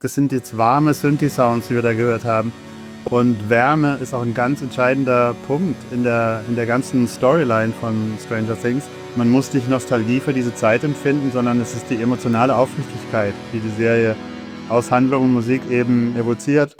das sind jetzt warme Synthi-Sounds, die wir da gehört haben. Und Wärme ist auch ein ganz entscheidender Punkt in der ganzen Storyline von Stranger Things. Man muss nicht Nostalgie für diese Zeit empfinden, sondern es ist die emotionale Aufrichtigkeit, die die Serie aus Handlung und Musik eben evoziert.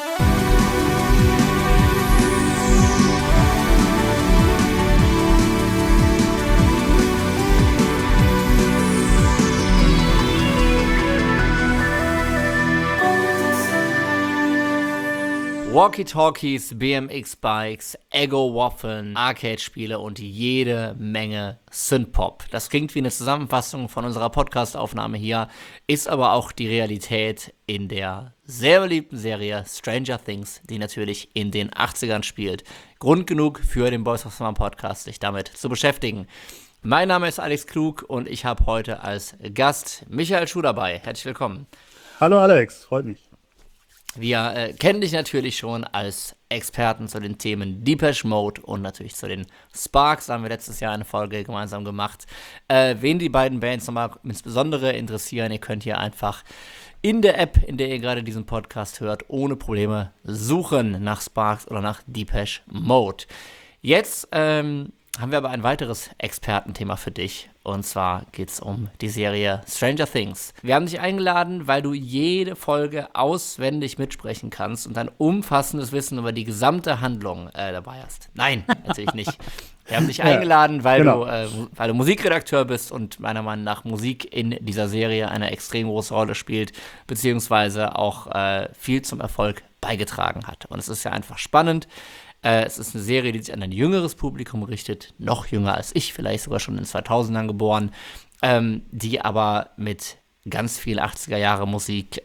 Walkie-Talkies, BMX-Bikes, Ego-Waffeln, Arcade-Spiele und jede Menge Synthpop. Das klingt wie eine Zusammenfassung von unserer Podcast-Aufnahme hier, ist aber auch die Realität in der sehr beliebten Serie Stranger Things, die natürlich in den 80ern spielt. Grund genug für den Boys of Summer Podcast, sich damit zu beschäftigen. Mein Name ist Alex Klug und ich habe heute als Gast Michael Schuh dabei. Herzlich willkommen. Hallo Alex, freut mich. Wir kennen dich natürlich schon als Experten zu den Themen Depeche Mode und natürlich zu den Sparks. Da haben wir letztes Jahr eine Folge gemeinsam gemacht. Wen die beiden Bands nochmal insbesondere interessieren, ihr könnt hier einfach in der App, in der ihr gerade diesen Podcast hört, ohne Probleme suchen nach Sparks oder nach Depeche Mode. Jetzt haben wir aber ein weiteres Expertenthema für dich. Und zwar geht es um die Serie Stranger Things. Wir haben dich eingeladen, weil du jede Folge auswendig mitsprechen kannst und ein umfassendes Wissen über die gesamte Handlung dabei hast. Nein, natürlich nicht. Wir haben dich eingeladen, weil du Musikredakteur bist und meiner Meinung nach Musik in dieser Serie eine extrem große Rolle spielt, beziehungsweise auch viel zum Erfolg beigetragen hat. Und es ist ja einfach spannend. Es ist eine Serie, die sich an ein jüngeres Publikum richtet, noch jünger als ich, vielleicht sogar schon in den 2000ern geboren, die aber mit ganz viel 80er-Jahre-Musik,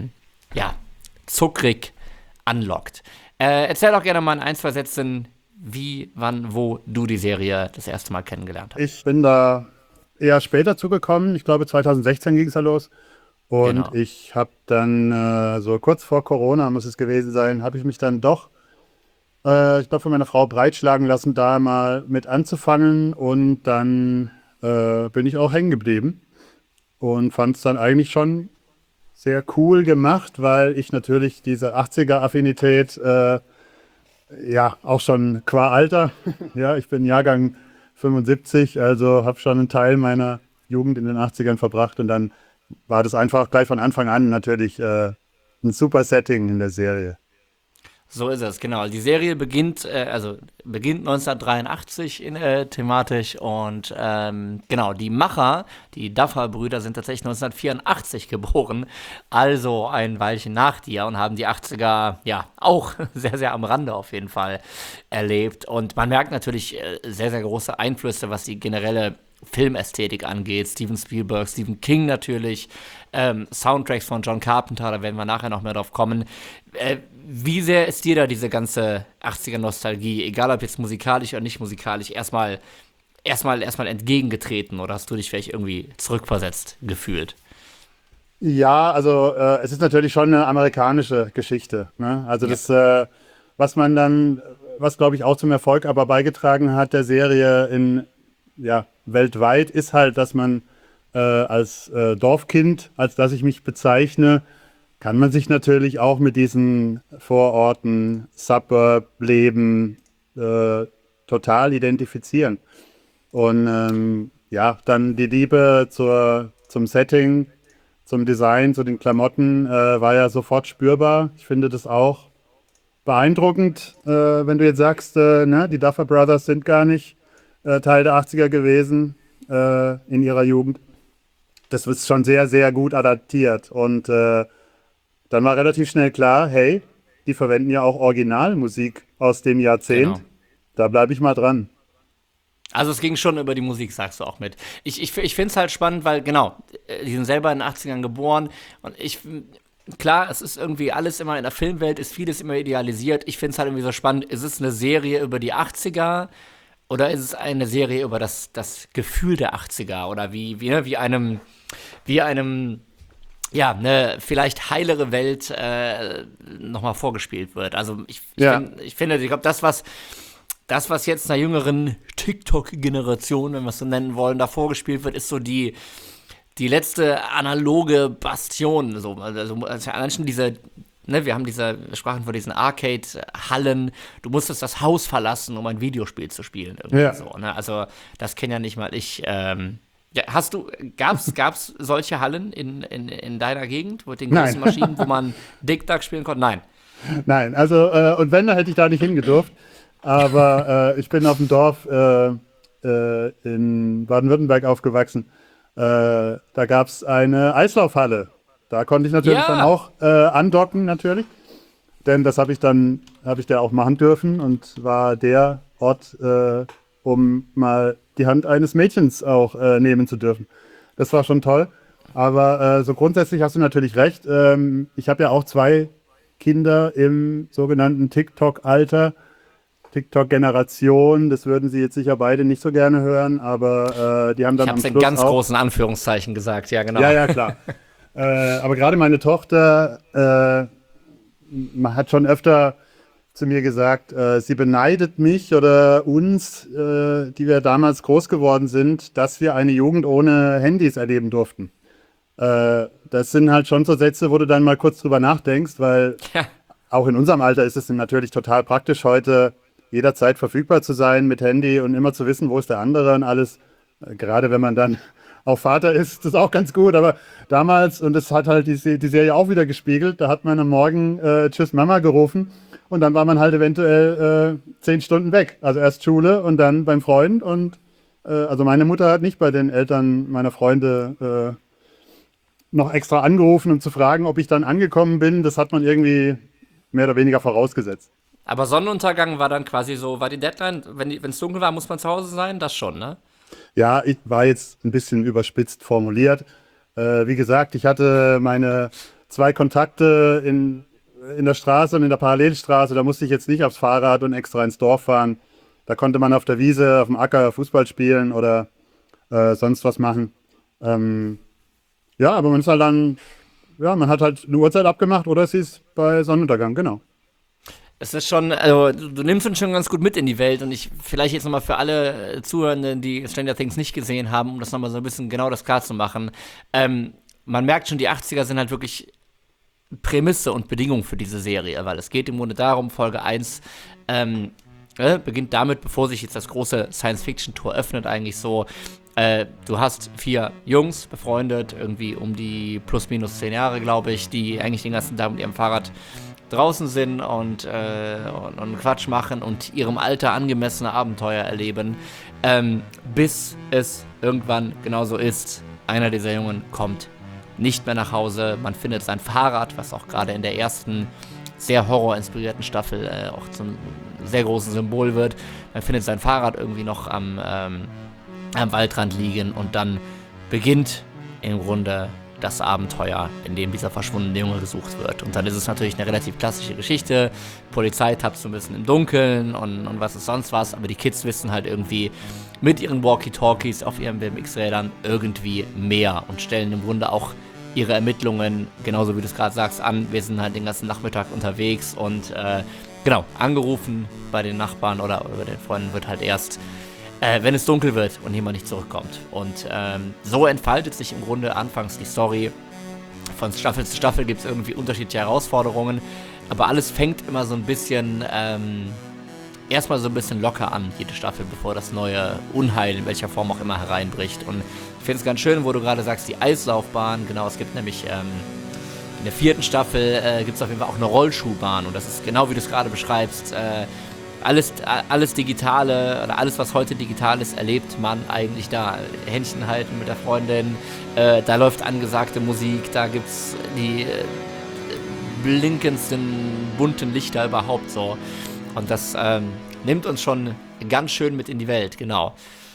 zuckrig anlockt. Erzähl doch gerne mal in ein, zwei Sätzen, wie, wann, wo du die Serie das erste Mal kennengelernt hast. Ich bin da eher später zugekommen, ich glaube 2016 ging es ja los. Und Genau. Ich habe dann, so kurz vor Corona muss es gewesen sein, habe ich mich dann doch ich glaube, von meiner Frau breitschlagen lassen, da mal mit anzufangen. Und dann bin ich auch hängen geblieben und fand es dann eigentlich schon sehr cool gemacht, weil ich natürlich diese 80er-Affinität, auch schon qua Alter, ja, ich bin Jahrgang 75, also habe schon einen Teil meiner Jugend in den 80ern verbracht. Und dann war das einfach gleich von Anfang an natürlich ein super Setting in der Serie. So ist es, genau. Die Serie beginnt 1983 thematisch und genau, die Macher, die Duffer-Brüder, sind tatsächlich 1984 geboren, also ein Weilchen nach dir und haben die 80er ja auch sehr, sehr am Rande auf jeden Fall erlebt. Und man merkt natürlich sehr, sehr große Einflüsse, was die generelle Filmästhetik angeht. Steven Spielberg, Stephen King natürlich, Soundtracks von John Carpenter, da werden wir nachher noch mehr drauf kommen. Wie sehr ist dir da diese ganze 80er-Nostalgie, egal ob jetzt musikalisch oder nicht musikalisch, erstmal entgegengetreten oder hast du dich vielleicht irgendwie zurückversetzt gefühlt? Ja, also es ist natürlich schon eine amerikanische Geschichte, ne? Also Ja. das, was glaube ich auch zum Erfolg aber beigetragen hat der Serie weltweit, ist halt, dass man als Dorfkind, als das ich mich bezeichne, kann man sich natürlich auch mit diesen Vororten, Suburb-Leben total identifizieren. Und dann die Liebe zum Setting, zum Design, zu den Klamotten war ja sofort spürbar. Ich finde das auch beeindruckend, wenn du jetzt sagst, die Duffer Brothers sind gar nicht Teil der 80er gewesen in ihrer Jugend. Das ist schon sehr, sehr gut adaptiert. Und dann war relativ schnell klar, hey, die verwenden ja auch Originalmusik aus dem Jahrzehnt. Genau. Da bleibe ich mal dran. Also es ging schon über die Musik, sagst du auch mit. Ich finde es halt spannend, weil genau, die sind selber in den 80ern geboren und klar, es ist irgendwie alles immer in der Filmwelt, ist vieles immer idealisiert. Ich finde es halt irgendwie so spannend, ist es eine Serie über die 80er oder ist es eine Serie über das Gefühl der 80er oder wie einem ja, eine vielleicht heilere Welt nochmal vorgespielt wird. Also ich finde, ich glaube, das, was jetzt einer jüngeren TikTok-Generation, wenn wir es so nennen wollen, da vorgespielt wird, ist so die die letzte analoge Bastion. So. Also allein schon diese, ne, wir sprachen von diesen Arcade-Hallen. Du musstest das Haus verlassen, um ein Videospiel zu spielen. Ja. So, ne? Also, das kenne ja nicht mal ich. Ja, gab's solche Hallen in deiner Gegend, mit den großen Maschinen, wo man Dick-Duck spielen konnte? Nein. Nein, also und wenn, dann hätte ich da nicht hingedurft. Aber ich bin auf dem Dorf in Baden-Württemberg aufgewachsen. Da gab es eine Eislaufhalle. Da konnte ich natürlich dann auch andocken, natürlich. Denn das habe ich da auch machen dürfen und war der Ort, um mal die Hand eines Mädchens auch nehmen zu dürfen. Das war schon toll. Aber so grundsätzlich hast du natürlich recht. Ich habe ja auch 2 Kinder im sogenannten TikTok-Alter, TikTok-Generation. Das würden sie jetzt sicher beide nicht so gerne hören, aber die haben dann Ich am habe es in Schluss ganz auch, großen Anführungszeichen gesagt, ja, genau. ja, klar. Aber gerade meine Tochter, man hat schon öfter zu mir gesagt, sie beneidet mich oder uns, die wir damals groß geworden sind, dass wir eine Jugend ohne Handys erleben durften. Das sind halt schon so Sätze, wo du dann mal kurz drüber nachdenkst, weil Ja. auch in unserem Alter ist es natürlich total praktisch, heute jederzeit verfügbar zu sein mit Handy und immer zu wissen, wo ist der andere und alles. Gerade wenn man dann auch Vater ist, das ist auch ganz gut. Aber damals, und das hat halt die Serie auch wieder gespiegelt, da hat man am Morgen Tschüss Mama gerufen und dann war man halt eventuell 10 Stunden weg. Also erst Schule und dann beim Freund. Und also meine Mutter hat nicht bei den Eltern meiner Freunde noch extra angerufen, um zu fragen, ob ich dann angekommen bin. Das hat man irgendwie mehr oder weniger vorausgesetzt. Aber Sonnenuntergang war dann quasi so, war die Deadline, wenn es dunkel war, muss man zu Hause sein? Das schon, ne? Ja, ich war jetzt ein bisschen überspitzt formuliert. Wie gesagt, ich hatte meine 2 Kontakte in der Straße und in der Parallelstraße. Da musste ich jetzt nicht aufs Fahrrad und extra ins Dorf fahren. Da konnte man auf der Wiese, auf dem Acker Fußball spielen oder sonst was machen. Ja, aber man ist halt dann, ja, man hat halt eine Uhrzeit abgemacht oder es ist bei Sonnenuntergang, genau. Es ist schon, also du nimmst uns schon ganz gut mit in die Welt und ich, vielleicht jetzt nochmal für alle Zuhörenden, die Stranger Things nicht gesehen haben, um das nochmal so ein bisschen genau das klar zu machen. Man merkt schon, die 80er sind halt wirklich Prämisse und Bedingung für diese Serie, weil es geht im Grunde darum, Folge 1 beginnt damit, bevor sich jetzt das große Science-Fiction-Tor öffnet, eigentlich so, du hast 4 Jungs, befreundet, irgendwie um die plus minus 10 Jahre, glaube ich, die eigentlich den ganzen Tag mit ihrem Fahrrad draußen sind und Quatsch machen und ihrem Alter angemessene Abenteuer erleben, bis es irgendwann genauso ist. Einer dieser Jungen kommt nicht mehr nach Hause, man findet sein Fahrrad, was auch gerade in der ersten sehr horrorinspirierten Staffel auch zum sehr großen Symbol wird. Man findet sein Fahrrad irgendwie noch am Waldrand liegen und dann beginnt im Grunde das Abenteuer, in dem dieser verschwundene Junge gesucht wird. Und dann ist es natürlich eine relativ klassische Geschichte. Polizei tappt so ein bisschen im Dunkeln und was ist sonst was, aber die Kids wissen halt irgendwie mit ihren Walkie-Talkies auf ihren BMX-Rädern irgendwie mehr und stellen im Grunde auch ihre Ermittlungen, genauso wie du es gerade sagst, an. Wir sind halt den ganzen Nachmittag unterwegs und genau, angerufen bei den Nachbarn oder bei den Freunden wird halt erst wenn es dunkel wird und jemand nicht zurückkommt. Und so entfaltet sich im Grunde anfangs die Story. Von Staffel zu Staffel gibt es irgendwie unterschiedliche Herausforderungen, aber alles fängt immer so ein bisschen, erstmal so ein bisschen locker an, jede Staffel, bevor das neue Unheil in welcher Form auch immer hereinbricht. Und ich finde es ganz schön, wo du gerade sagst, die Eislaufbahn, genau, es gibt nämlich in der 4. Staffel gibt es auf jeden Fall auch eine Rollschuhbahn und das ist genau wie du es gerade beschreibst, alles Digitale oder alles, was heute digital ist, erlebt man eigentlich da. Händchen halten mit der Freundin, da läuft angesagte Musik, da gibt's die blinkendsten bunten Lichter überhaupt so. Und das nimmt uns schon ganz schön mit in die Welt, genau.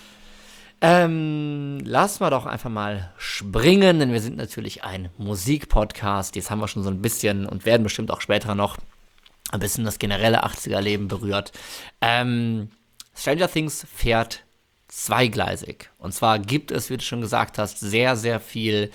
Lass mal doch einfach mal springen, denn wir sind natürlich ein Musikpodcast. Jetzt haben wir schon so ein bisschen und werden bestimmt auch später noch ein bisschen das generelle 80er-Leben berührt. Stranger Things fährt zweigleisig. Und zwar gibt es, wie du schon gesagt hast, sehr, sehr viel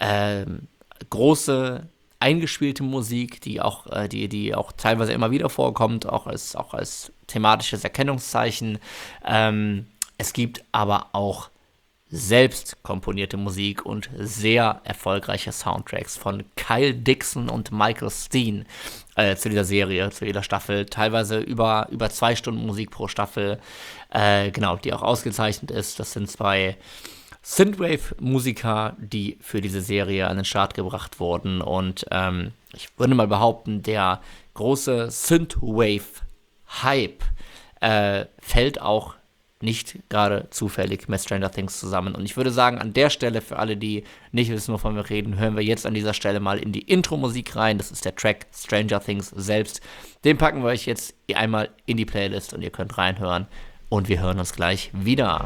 große, eingespielte Musik, die auch teilweise immer wieder vorkommt, auch als thematisches Erkennungszeichen. Es gibt aber auch selbst komponierte Musik und sehr erfolgreiche Soundtracks von Kyle Dixon und Michael Steen zu dieser Serie, zu jeder Staffel. Teilweise über 2 Stunden Musik pro Staffel, genau, die auch ausgezeichnet ist. Das sind 2 Synthwave-Musiker, die für diese Serie an den Start gebracht wurden. Und ich würde mal behaupten, der große Synthwave-Hype fällt auch nicht gerade zufällig mit Stranger Things zusammen. Und ich würde sagen, an der Stelle, für alle, die nicht wissen, wovon wir reden, hören wir jetzt an dieser Stelle mal in die Intro-Musik rein. Das ist der Track Stranger Things selbst. Den packen wir euch jetzt einmal in die Playlist und ihr könnt reinhören. Und wir hören uns gleich wieder.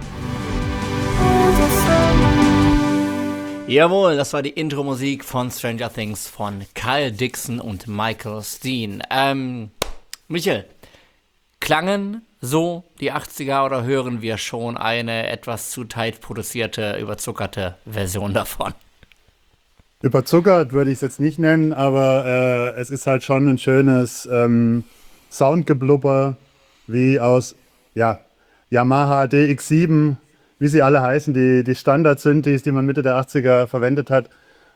Jawohl, das war die Intro-Musik von Stranger Things von Kyle Dixon und Michael Steen. Michael, klangen so die 80er oder hören wir schon eine etwas zu tight produzierte, überzuckerte Version davon? Überzuckert würde ich es jetzt nicht nennen, aber es ist halt schon ein schönes Soundgeblubber, wie aus Yamaha DX7, wie sie alle heißen, die Standard-Synthes, die man Mitte der 80er verwendet hat.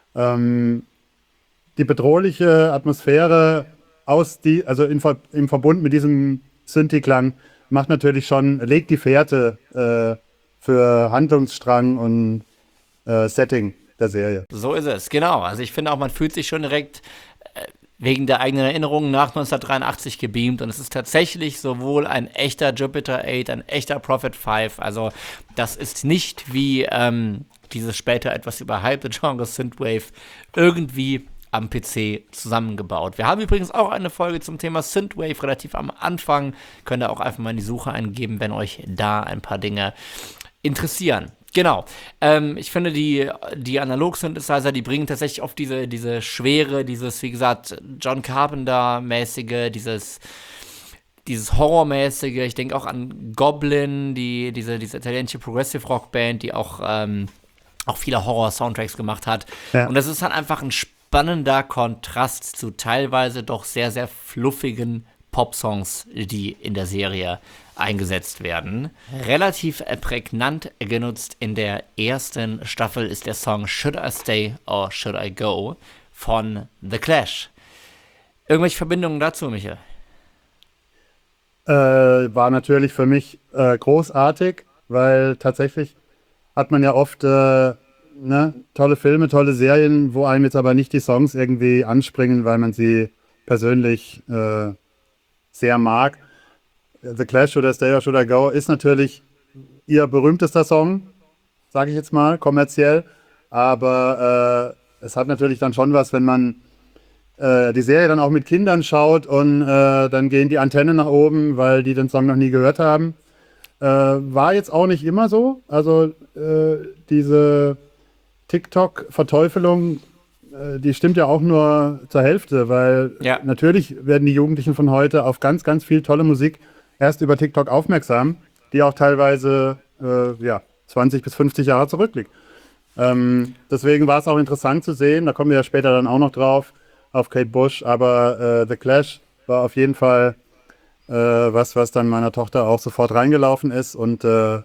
Die bedrohliche Atmosphäre im Verbund mit diesem Synthi-Klang macht natürlich schon, legt die Fährte für Handlungsstrang und Setting der Serie. So ist es, genau. Also ich finde auch, man fühlt sich schon direkt wegen der eigenen Erinnerungen nach 1983 gebeamt und es ist tatsächlich sowohl ein echter Jupiter 8, ein echter Prophet 5, also das ist nicht wie dieses später etwas überhypte Genre Synthwave irgendwie am PC zusammengebaut. Wir haben übrigens auch eine Folge zum Thema Synthwave relativ am Anfang. Könnt ihr auch einfach mal in die Suche eingeben, wenn euch da ein paar Dinge interessieren. Genau. Ich finde, die Analog-Synthesizer, die bringen tatsächlich oft diese Schwere, dieses, wie gesagt, John Carpenter-mäßige, dieses Horrormäßige. Ich denke auch an Goblin, diese italienische Progressive-Rock-Band, die auch viele Horror-Soundtracks gemacht hat. Ja. Und das ist halt einfach ein spannender Kontrast zu teilweise doch sehr, sehr fluffigen Pop-Songs, die in der Serie eingesetzt werden. Relativ prägnant genutzt in der ersten Staffel ist der Song Should I Stay or Should I Go von The Clash. Irgendwelche Verbindungen dazu, Michael? War natürlich für mich großartig, weil tatsächlich hat man ja oft tolle Filme, tolle Serien, wo einem jetzt aber nicht die Songs irgendwie anspringen, weil man sie persönlich sehr mag. The Clash oder Stay or Should I Go ist natürlich ihr berühmtester Song, sage ich jetzt mal, kommerziell. Aber es hat natürlich dann schon was, wenn man die Serie dann auch mit Kindern schaut und dann gehen die Antennen nach oben, weil die den Song noch nie gehört haben. War jetzt auch nicht immer so. Also diese TikTok-Verteufelung, die stimmt ja auch nur zur Hälfte, weil natürlich werden die Jugendlichen von heute auf ganz, ganz viel tolle Musik erst über TikTok aufmerksam, die auch teilweise 20 bis 50 Jahre zurückliegt. Deswegen war es auch interessant zu sehen, da kommen wir ja später dann auch noch drauf, auf Kate Bush, aber The Clash war auf jeden Fall was dann meiner Tochter auch sofort reingelaufen ist und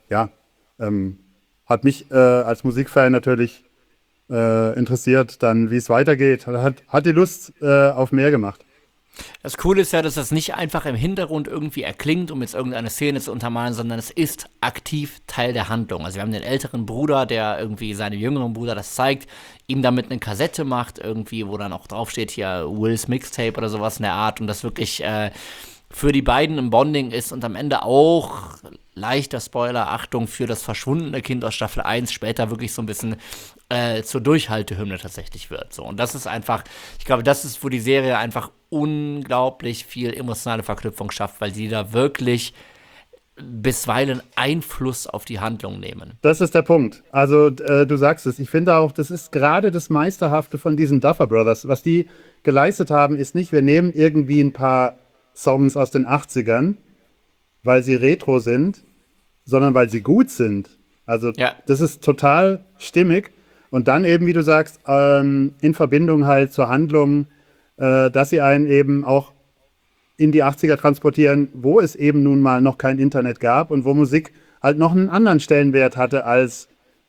hat mich als Musikfan natürlich interessiert, dann wie es weitergeht. Hat die Lust auf mehr gemacht. Das Coole ist ja, dass das nicht einfach im Hintergrund irgendwie erklingt, um jetzt irgendeine Szene zu untermalen, sondern es ist aktiv Teil der Handlung. Also wir haben den älteren Bruder, der irgendwie seinem jüngeren Bruder das zeigt, ihm damit eine Kassette macht, irgendwie, wo dann auch draufsteht hier Will's Mixtape oder sowas in der Art und das wirklich für die beiden ein Bonding ist und am Ende auch, leichter Spoiler, Achtung, für das verschwundene Kind aus Staffel 1 später wirklich so ein bisschen zur Durchhaltehymne tatsächlich wird. So. Und das ist einfach, ich glaube, das ist, wo die Serie einfach unglaublich viel emotionale Verknüpfung schafft, weil sie da wirklich bisweilen Einfluss auf die Handlung nehmen. Das ist der Punkt. Also du sagst es. Ich finde auch, das ist gerade das Meisterhafte von diesen Duffer Brothers. Was die geleistet haben, ist nicht, wir nehmen irgendwie ein paar Songs aus den 80ern, weil sie retro sind, sondern weil sie gut sind. Also das ist total stimmig. Und dann eben, wie du sagst, in Verbindung halt zur Handlung, dass sie einen eben auch in die 80er transportieren, wo es eben nun mal noch kein Internet gab und wo Musik halt noch einen anderen Stellenwert hatte als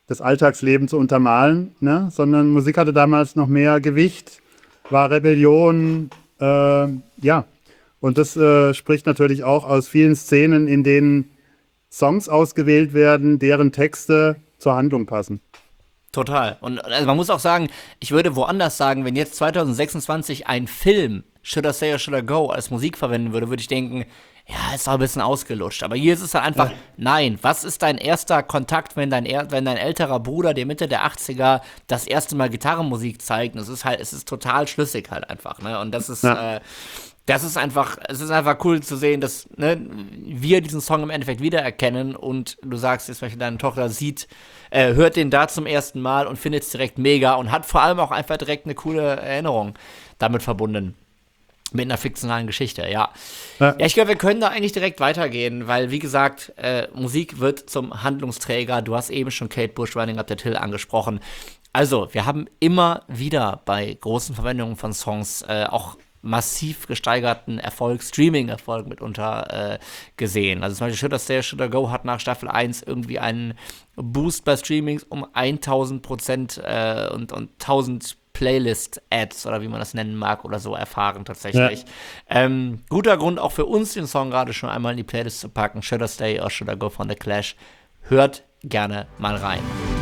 das Alltagsleben zu untermalen, ne? Sondern Musik hatte damals noch mehr Gewicht, war Rebellion, ja. Und das spricht natürlich auch aus vielen Szenen, in denen Songs ausgewählt werden, deren Texte zur Handlung passen. Total. Und also man muss auch sagen, ich würde woanders sagen, wenn jetzt 2026 ein Film Should I Say or Should I Go als Musik verwenden würde, würde ich denken, ja, ist doch ein bisschen ausgelutscht. Aber hier ist es halt einfach, nein, was ist dein erster Kontakt, wenn dein älterer Bruder dir Mitte der 80er das erste Mal Gitarrenmusik zeigt? Und es ist total schlüssig halt einfach, ne? Und das ist, es ist einfach cool zu sehen, dass wir diesen Song im Endeffekt wiedererkennen und du sagst jetzt, wenn deine Tochter hört den da zum ersten Mal und findet es direkt mega und hat vor allem auch einfach direkt eine coole Erinnerung damit verbunden. Mit einer fiktionalen Geschichte, ja. Ja, ich glaube, wir können da eigentlich direkt weitergehen, weil, wie gesagt, Musik wird zum Handlungsträger. Du hast eben schon Kate Bush, Running Up That Hill angesprochen. Also, wir haben immer wieder bei großen Verwendungen von Songs auch massiv gesteigerten Erfolg, Streaming-Erfolg mitunter gesehen. Also zum Beispiel Should I Stay or Should I Go hat nach Staffel 1 irgendwie einen Boost bei Streamings um 1000% und 1000 Playlist-Ads oder wie man das nennen mag oder so erfahren tatsächlich. Ja. Guter Grund auch für uns, den Song gerade schon einmal in die Playlist zu packen. Should I Stay or Should I Go von The Clash. Hört gerne mal rein.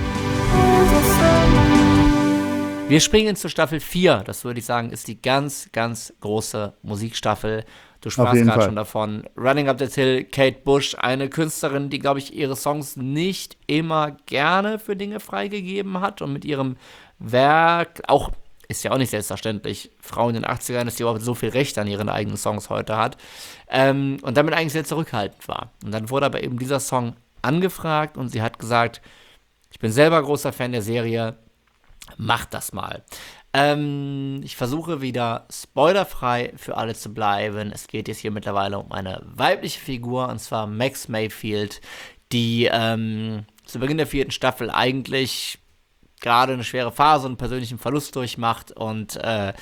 Wir springen zu Staffel 4. Das würde ich sagen, ist die ganz, ganz große Musikstaffel. Du sprachst gerade schon davon. Running Up That Hill, Kate Bush, eine Künstlerin, die, glaube ich, ihre Songs nicht immer gerne für Dinge freigegeben hat und mit ihrem Werk, auch, ist ja auch nicht selbstverständlich, Frau in den 80ern, dass sie überhaupt so viel Recht an ihren eigenen Songs heute hat, und damit eigentlich sehr zurückhaltend war. Und dann wurde aber eben dieser Song angefragt und sie hat gesagt, ich bin selber großer Fan der Serie, mach das mal. Ich versuche wieder spoilerfrei für alle zu bleiben. Es geht jetzt hier mittlerweile um eine weibliche Figur, und zwar Max Mayfield, die zu Beginn der 4. Staffel eigentlich gerade eine schwere Phase und einen persönlichen Verlust durchmacht und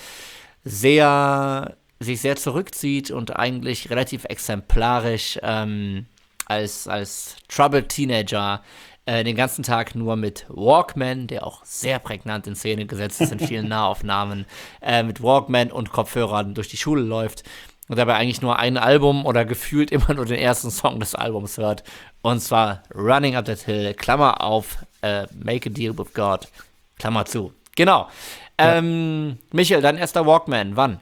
sich sehr zurückzieht und eigentlich relativ exemplarisch als Troubled Teenager den ganzen Tag nur mit Walkman, der auch sehr prägnant in Szene gesetzt ist in vielen Nahaufnahmen, mit Walkman und Kopfhörern durch die Schule läuft und dabei eigentlich nur ein Album oder gefühlt immer nur den ersten Song des Albums hört, und zwar Running Up That Hill, Klammer auf, Make a Deal with God, Klammer zu. Genau. Ja. Michael, dein erster Walkman, wann?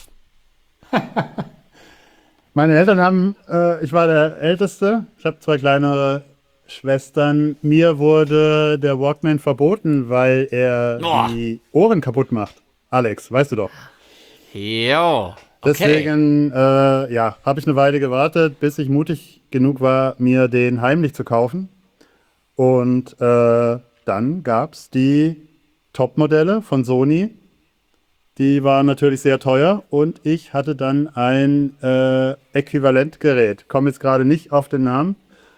Meine Eltern haben, ich war der Älteste, ich habe 2 kleinere Schwestern. Mir wurde der Walkman verboten, weil er die Ohren kaputt macht. Alex, weißt du doch. Jo. Okay. Deswegen, habe ich eine Weile gewartet, bis ich mutig genug war, mir den heimlich zu kaufen. Und dann gab es die Top-Modelle von Sony. Die waren natürlich sehr teuer und ich hatte dann ein Äquivalentgerät. Komme jetzt gerade nicht auf den Namen,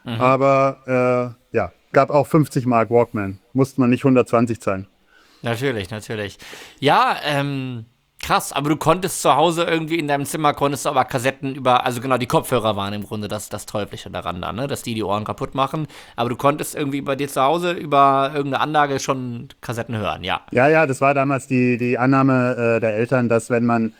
aber gab auch 50 Mark Walkman. Musste man nicht 120 zahlen. Natürlich. Ja, krass, aber du konntest zu Hause irgendwie in deinem Zimmer, konntest du aber Kassetten also genau, die Kopfhörer waren im Grunde das Teuflische daran dann, ne? Dass die Ohren kaputt machen, aber du konntest irgendwie bei dir zu Hause über irgendeine Anlage schon Kassetten hören, ja. Ja, das war damals die Annahme der Eltern, dass wenn man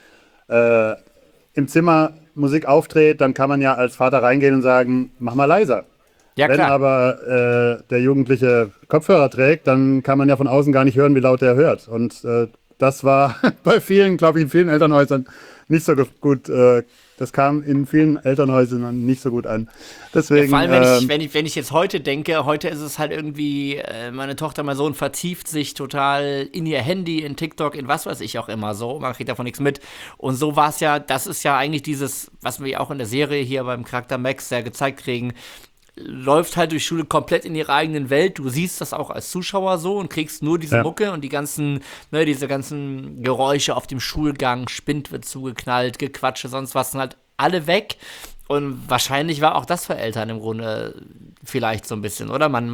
im Zimmer Musik aufdreht, dann kann man ja als Vater reingehen und sagen, mach mal leiser. Ja, wenn aber der Jugendliche Kopfhörer trägt, dann kann man ja von außen gar nicht hören, wie laut er hört. Und das war bei vielen, glaube ich, in vielen Elternhäusern nicht so gut. Das kam in vielen Elternhäusern nicht so gut an. Deswegen, vor allem, wenn ich jetzt heute denke, heute ist es halt irgendwie, meine Tochter, mein Sohn vertieft sich total in ihr Handy, in TikTok, in was weiß ich auch immer so. Man kriegt davon nichts mit. Und so war es ja, das ist ja eigentlich dieses, was wir auch in der Serie hier beim Charakter Max sehr gezeigt kriegen, läuft halt durch Schule komplett in ihre eigenen Welt. Du siehst das auch als Zuschauer so und kriegst nur diese Mucke und diese ganzen Geräusche auf dem Schulgang, Spind wird zugeknallt, Gequatsche, sonst was, sind halt alle weg. Und wahrscheinlich war auch das für Eltern im Grunde vielleicht so ein bisschen, oder? Man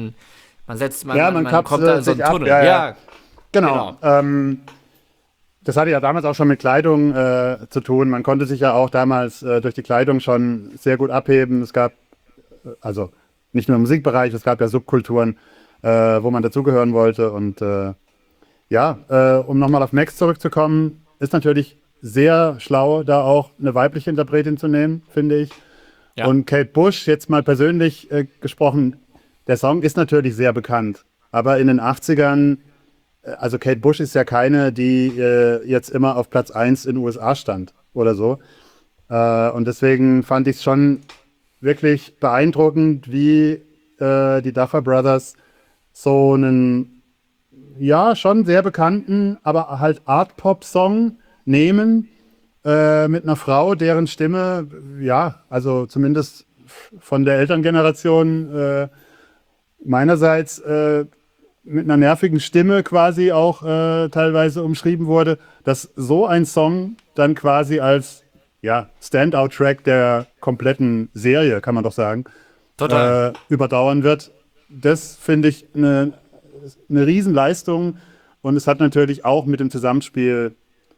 kommt da in so einen Tunnel. Ja. Genau. Das hatte ja damals auch schon mit Kleidung zu tun. Man konnte sich ja auch damals durch die Kleidung schon sehr gut abheben. Es gab also nicht nur im Musikbereich, es gab ja Subkulturen, wo man dazugehören wollte. Und um nochmal auf Max zurückzukommen, ist natürlich sehr schlau, da auch eine weibliche Interpretin zu nehmen, finde ich. Ja. Und Kate Bush, jetzt mal persönlich gesprochen, der Song ist natürlich sehr bekannt. Aber in den 80ern, also Kate Bush ist ja keine, die jetzt immer auf Platz 1 in den USA stand oder so. Und deswegen fand ich es schon wirklich beeindruckend, wie die Duffer Brothers so einen, ja, schon sehr bekannten, aber halt Art-Pop-Song nehmen mit einer Frau, deren Stimme, ja, also zumindest von der Elterngeneration meinerseits mit einer nervigen Stimme quasi auch teilweise umschrieben wurde, dass so ein Song dann quasi als Standout-Track der kompletten Serie, kann man doch sagen, Total. überdauern wird. Das finde ich eine Riesenleistung und es hat natürlich auch mit dem Zusammenspiel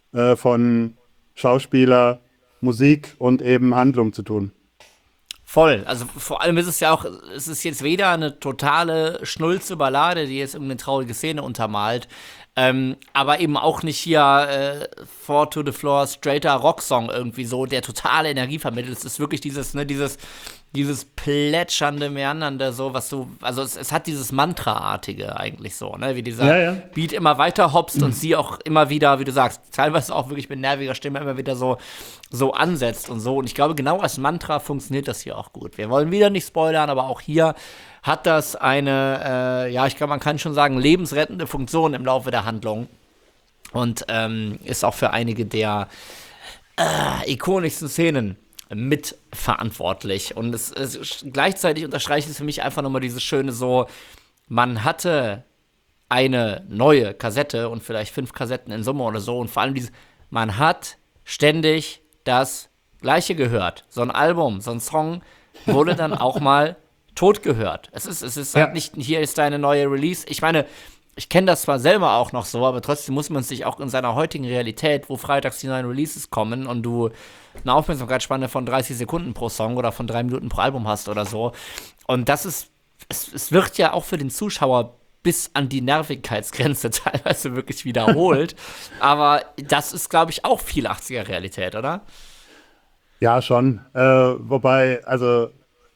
von Schauspieler, Musik und eben Handlung zu tun. Voll. Also vor allem ist es ja auch, es ist jetzt weder eine totale Schnulze Ballade, die jetzt irgendeine traurige Szene untermalt, aber eben auch nicht hier Four to the Floor, straighter Rocksong irgendwie so, der totale Energie vermittelt. Es ist wirklich dieses plätschernde, meandernde, so, was du, also es hat dieses Mantra-artige eigentlich so, ne, wie dieser Ja, ja. Beat immer weiter hopst und sie auch immer wieder, wie du sagst, teilweise auch wirklich mit nerviger Stimme immer wieder so ansetzt und so. Und ich glaube, genau als Mantra funktioniert das hier auch gut. Wir wollen wieder nicht spoilern, aber auch hier hat das eine, ich glaube, man kann schon sagen, lebensrettende Funktion im Laufe der Handlung. Und ist auch für einige der ikonischsten Szenen mitverantwortlich. Und gleichzeitig unterstreicht es für mich einfach nochmal dieses schöne so, man hatte eine neue Kassette und vielleicht 5 Kassetten in Summe oder so und vor allem man hat ständig das Gleiche gehört. So ein Album, so ein Song wurde dann auch mal tot gehört. Es ist halt nicht, hier ist deine neue Release. Ich meine, ich kenne das zwar selber auch noch so, aber trotzdem muss man sich auch in seiner heutigen Realität, wo freitags die neuen Releases kommen und du eine Aufmerksamkeitsspanne von 30 Sekunden pro Song oder von 3 Minuten pro Album hast oder so. Und das ist, es wird ja auch für den Zuschauer bis an die Nervigkeitsgrenze teilweise wirklich wiederholt. Aber das ist, glaube ich, auch viel 80er-Realität, oder? Ja, schon. Wobei, also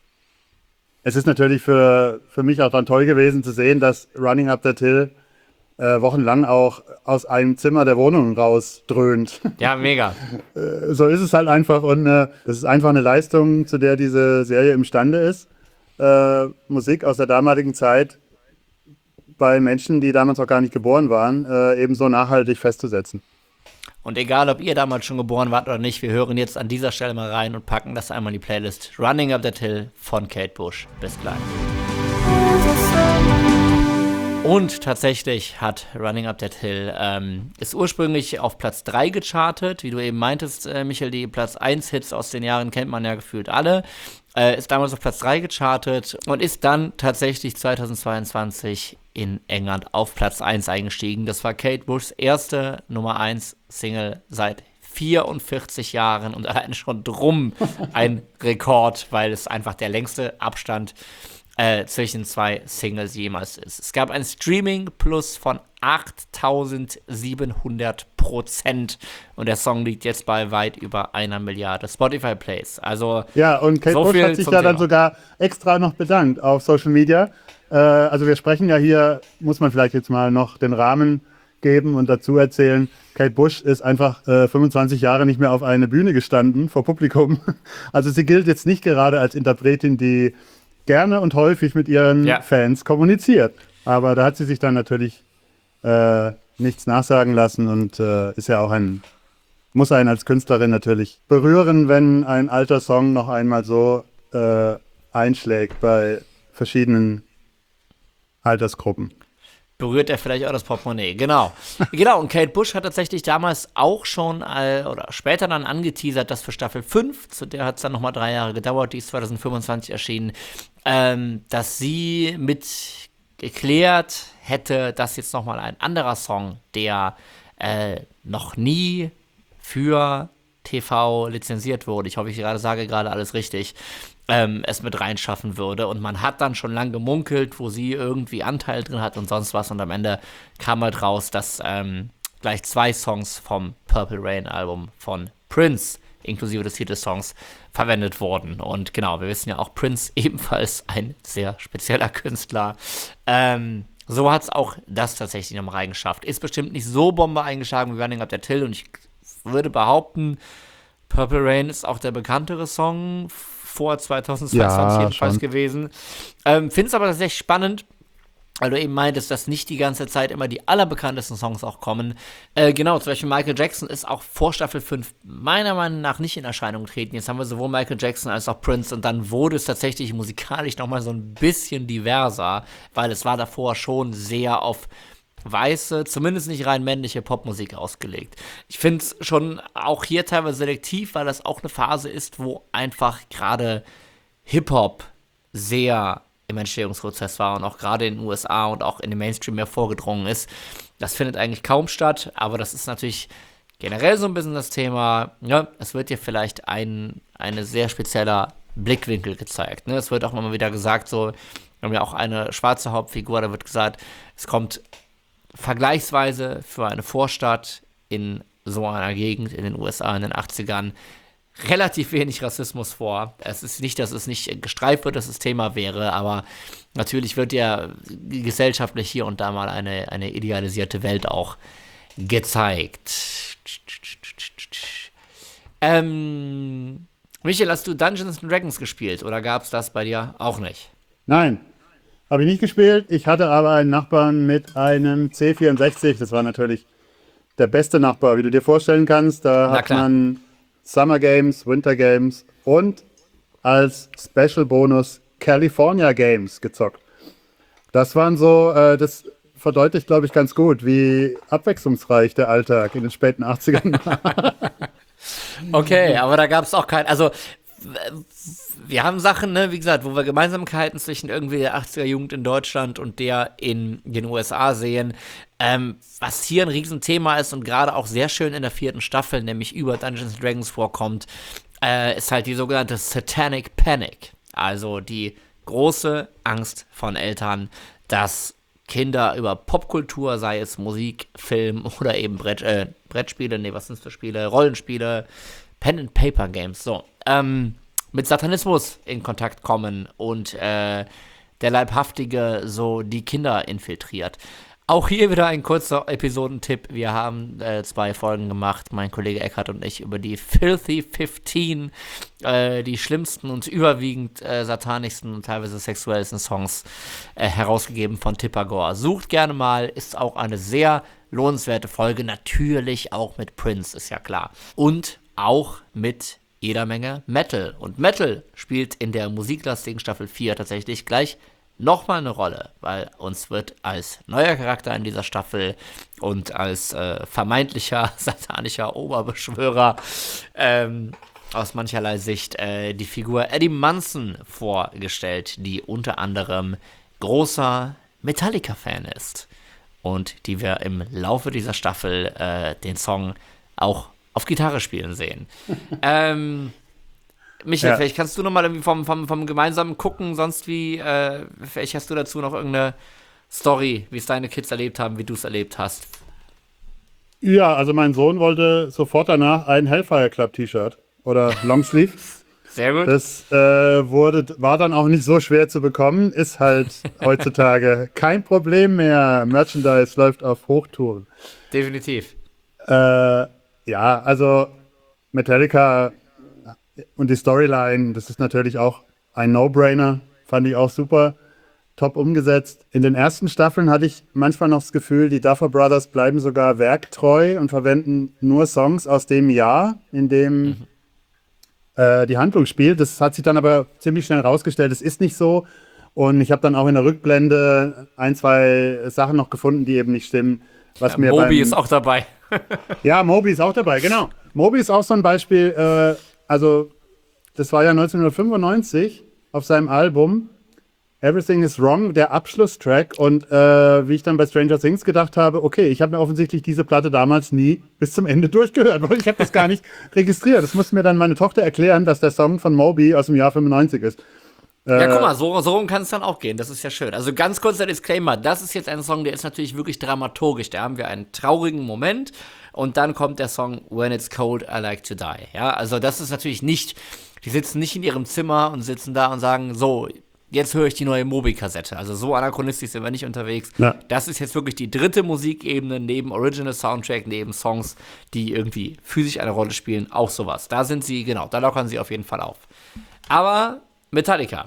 es ist natürlich für mich auch dann toll gewesen zu sehen, dass Running Up That Hill wochenlang auch aus einem Zimmer der Wohnung raus dröhnt. Ja, mega. So ist es halt einfach und das ist einfach eine Leistung, zu der diese Serie imstande ist. Musik aus der damaligen Zeit bei Menschen, die damals auch gar nicht geboren waren, eben so nachhaltig festzusetzen. Und egal, ob ihr damals schon geboren wart oder nicht, wir hören jetzt an dieser Stelle mal rein und packen das einmal in die Playlist. Running Up That Hill von Kate Bush. Bis gleich. Und tatsächlich hat Running Up That Hill ist ursprünglich auf Platz 3 gechartet, wie du eben meintest, Michael, die Platz 1 Hits aus den Jahren kennt man ja gefühlt alle. Ist damals auf Platz 3 gechartet und ist dann tatsächlich 2022 in England auf Platz 1 eingestiegen. Das war Kate Bushs erste Nummer 1 Single seit 44 Jahren und allein schon drum ein Rekord, weil es einfach der längste Abstand zwischen 2 Singles jemals ist. Es gab ein Streaming-Plus von 8700% und der Song liegt jetzt bei weit über 1 Milliarde Spotify-Plays. Also ja, und Kate so Bush viel hat sich zum ja dann Thema. sogar extra noch bedankt auf Social Media. Also wir sprechen ja hier, muss man vielleicht jetzt mal noch den Rahmen geben und dazu erzählen, Kate Bush ist einfach 25 Jahre nicht mehr auf eine Bühne gestanden vor Publikum. Also sie gilt jetzt nicht gerade als Interpretin, die gerne und häufig mit ihren Fans kommuniziert. Aber da hat sie sich dann natürlich nichts nachsagen lassen und ist ja auch muss einen als Künstlerin natürlich berühren, wenn ein alter Song noch einmal so einschlägt bei verschiedenen Altersgruppen. Berührt er vielleicht auch das Portemonnaie, genau. Genau, und Kate Bush hat tatsächlich damals auch schon, oder später dann angeteasert, dass für Staffel 5, zu der hat es dann nochmal 3 Jahre gedauert, die ist 2025 erschienen, dass sie mit geklärt hätte, dass jetzt nochmal ein anderer Song, der noch nie für TV lizenziert wurde, ich hoffe, ich sage gerade alles richtig, es mit reinschaffen würde. Und man hat dann schon lange gemunkelt, wo sie irgendwie Anteil drin hat und sonst was. Und am Ende kam halt raus, dass gleich 2 Songs vom Purple Rain Album von Prince, inklusive des Titelsongs, verwendet wurden. Und genau, wir wissen ja auch, Prince ebenfalls ein sehr spezieller Künstler. So hat es auch das tatsächlich noch reingeschafft. Ist bestimmt nicht so Bombe eingeschlagen wie Running Up That Hill. Und ich würde behaupten, Purple Rain ist auch der bekanntere Song vor 2022 jedenfalls gewesen. Finde es aber tatsächlich spannend, weil du eben meintest, dass nicht die ganze Zeit immer die allerbekanntesten Songs auch kommen. Genau, zum Beispiel Michael Jackson ist auch vor Staffel 5 meiner Meinung nach nicht in Erscheinung getreten. Jetzt haben wir sowohl Michael Jackson als auch Prince und dann wurde es tatsächlich musikalisch nochmal so ein bisschen diverser, weil es war davor schon sehr auf weiße, zumindest nicht rein männliche Popmusik ausgelegt. Ich finde es schon auch hier teilweise selektiv, weil das auch eine Phase ist, wo einfach gerade Hip-Hop sehr im Entstehungsprozess war und auch gerade in den USA und auch in den Mainstream mehr vorgedrungen ist. Das findet eigentlich kaum statt, aber das ist natürlich generell so ein bisschen das Thema, ja, es wird dir vielleicht eine sehr spezieller Blickwinkel gezeigt. Ne? Es wird auch immer wieder gesagt, so, wir haben ja auch eine schwarze Hauptfigur, da wird gesagt, es kommt vergleichsweise für eine Vorstadt in so einer Gegend in den USA in den 80ern relativ wenig Rassismus vor. Es ist nicht, dass es nicht gestreift wird, dass das Thema wäre, aber natürlich wird ja gesellschaftlich hier und da mal eine idealisierte Welt auch gezeigt. Michael, hast du Dungeons and Dragons gespielt oder gab es das bei dir auch nicht? Nein, habe ich nicht gespielt. Ich hatte aber einen Nachbarn mit einem C64. Das war natürlich der beste Nachbar, wie du dir vorstellen kannst. Da hat man Summer Games, Winter Games und als Special Bonus California Games gezockt. Das waren so, das verdeutlicht, glaube ich, ganz gut, wie abwechslungsreich der Alltag in den späten 80ern war. Okay, aber da gab es auch kein, also wir haben Sachen, ne, wie gesagt, wo wir Gemeinsamkeiten zwischen irgendwie der 80er Jugend in Deutschland und der in den USA sehen. Was hier ein Riesenthema ist und gerade auch sehr schön in der 4. Staffel, nämlich über Dungeons & Dragons vorkommt, ist halt die sogenannte Satanic Panic. Also die große Angst von Eltern, dass Kinder über Popkultur, sei es Musik, Film oder eben Brettspiele, nee, was sind es für Spiele, Rollenspiele, Pen-and-Paper-Games, so, mit Satanismus in Kontakt kommen und der Leibhaftige so die Kinder infiltriert. Auch hier wieder ein kurzer Episodentipp. Wir haben 2 Folgen gemacht, mein Kollege Eckhard und ich, über die Filthy 15, die schlimmsten und überwiegend satanischsten und teilweise sexuellsten Songs herausgegeben von Tipper-Gore. Sucht gerne mal, ist auch eine sehr lohnenswerte Folge, natürlich auch mit Prince, ist ja klar. Und auch mit jeder Menge Metal. Und Metal spielt in der musiklastigen Staffel 4 tatsächlich gleich nochmal eine Rolle, weil uns wird als neuer Charakter in dieser Staffel und als vermeintlicher satanischer Oberbeschwörer aus mancherlei Sicht die Figur Eddie Munson vorgestellt, die unter anderem großer Metallica-Fan ist und die wir im Laufe dieser Staffel den Song auch auf Gitarre spielen sehen. Michael, vielleicht kannst du nochmal irgendwie vom gemeinsamen Gucken, sonst wie, vielleicht hast du dazu noch irgendeine Story, wie es deine Kids erlebt haben, wie du es erlebt hast. Ja, also mein Sohn wollte sofort danach ein Hellfire Club T-Shirt oder Longsleeve. Sehr gut. Das war dann auch nicht so schwer zu bekommen, ist halt heutzutage kein Problem mehr. Merchandise läuft auf Hochtouren. Definitiv. Ja, also Metallica und die Storyline, das ist natürlich auch ein No-Brainer, fand ich auch super, top umgesetzt. In den ersten Staffeln hatte ich manchmal noch das Gefühl, die Duffer Brothers bleiben sogar werktreu und verwenden nur Songs aus dem Jahr, in dem die Handlung spielt. Das hat sich dann aber ziemlich schnell rausgestellt, es ist nicht so. Und ich habe dann auch in der Rückblende 1, 2 Sachen noch gefunden, die eben nicht stimmen. Was mir Moby ist auch dabei. Ja, Moby ist auch dabei, genau. Moby ist auch so ein Beispiel, also das war ja 1995 auf seinem Album Everything is Wrong, der Abschlusstrack. Und wie ich dann bei Stranger Things gedacht habe, okay, ich habe mir offensichtlich diese Platte damals nie bis zum Ende durchgehört, weil ich habe das gar nicht registriert. Das musste mir dann meine Tochter erklären, dass der Song von Moby aus dem Jahr 95 ist. Ja, guck mal, so rum kann es dann auch gehen. Das ist ja schön. Also ganz kurz der Disclaimer. Das ist jetzt ein Song, der ist natürlich wirklich dramaturgisch. Da haben wir einen traurigen Moment und dann kommt der Song When It's Cold, I Like to Die. Ja, also das ist natürlich nicht, die sitzen nicht in ihrem Zimmer und sitzen da und sagen, so, jetzt höre ich die neue Moby-Kassette. Also so anachronistisch sind wir nicht unterwegs. Ja. Das ist jetzt wirklich die dritte Musikebene neben Original Soundtrack, neben Songs, die irgendwie physisch eine Rolle spielen. Auch sowas. Da sind sie, genau, da lockern sie auf jeden Fall auf. Aber Metallica.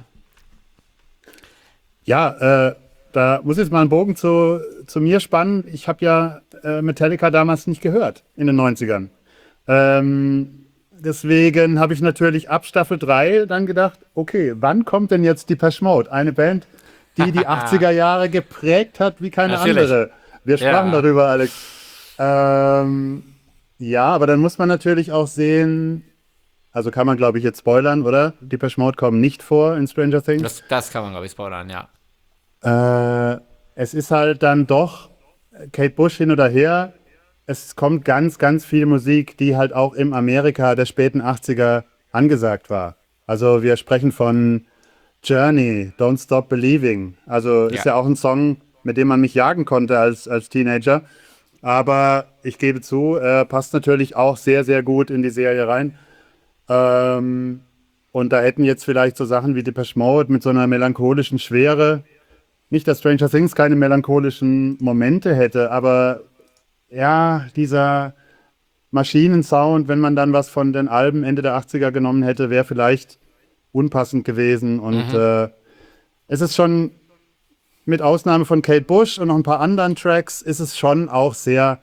Ja, da muss ich jetzt mal einen Bogen zu mir spannen. Ich habe ja Metallica damals nicht gehört in den 90ern. Deswegen habe ich natürlich ab Staffel 3 dann gedacht, okay, wann kommt denn jetzt Depeche Mode? Eine Band, die die 80er Jahre geprägt hat wie keine andere. Wir sprachen darüber, Alex. Ja, aber dann muss man natürlich auch sehen, also kann man, glaube ich, jetzt spoilern, oder? Depeche Mode kommen nicht vor in Stranger Things. Das kann man, glaube ich, spoilern, ja. Es ist halt dann doch Kate Bush hin oder her. Es kommt ganz, ganz viel Musik, die halt auch im Amerika der späten 80er angesagt war. Also wir sprechen von Journey, Don't Stop Believing. Also ist ja auch ein Song, mit dem man mich jagen konnte als Teenager. Aber ich gebe zu, passt natürlich auch sehr, sehr gut in die Serie rein. Und da hätten jetzt vielleicht so Sachen wie Depeche Mode mit so einer melancholischen Schwere, nicht, dass Stranger Things keine melancholischen Momente hätte, aber ja, dieser Maschinensound, wenn man dann was von den Alben Ende der 80er genommen hätte, wäre vielleicht unpassend gewesen. Und es ist schon, mit Ausnahme von Kate Bush und noch ein paar anderen Tracks, ist es schon auch sehr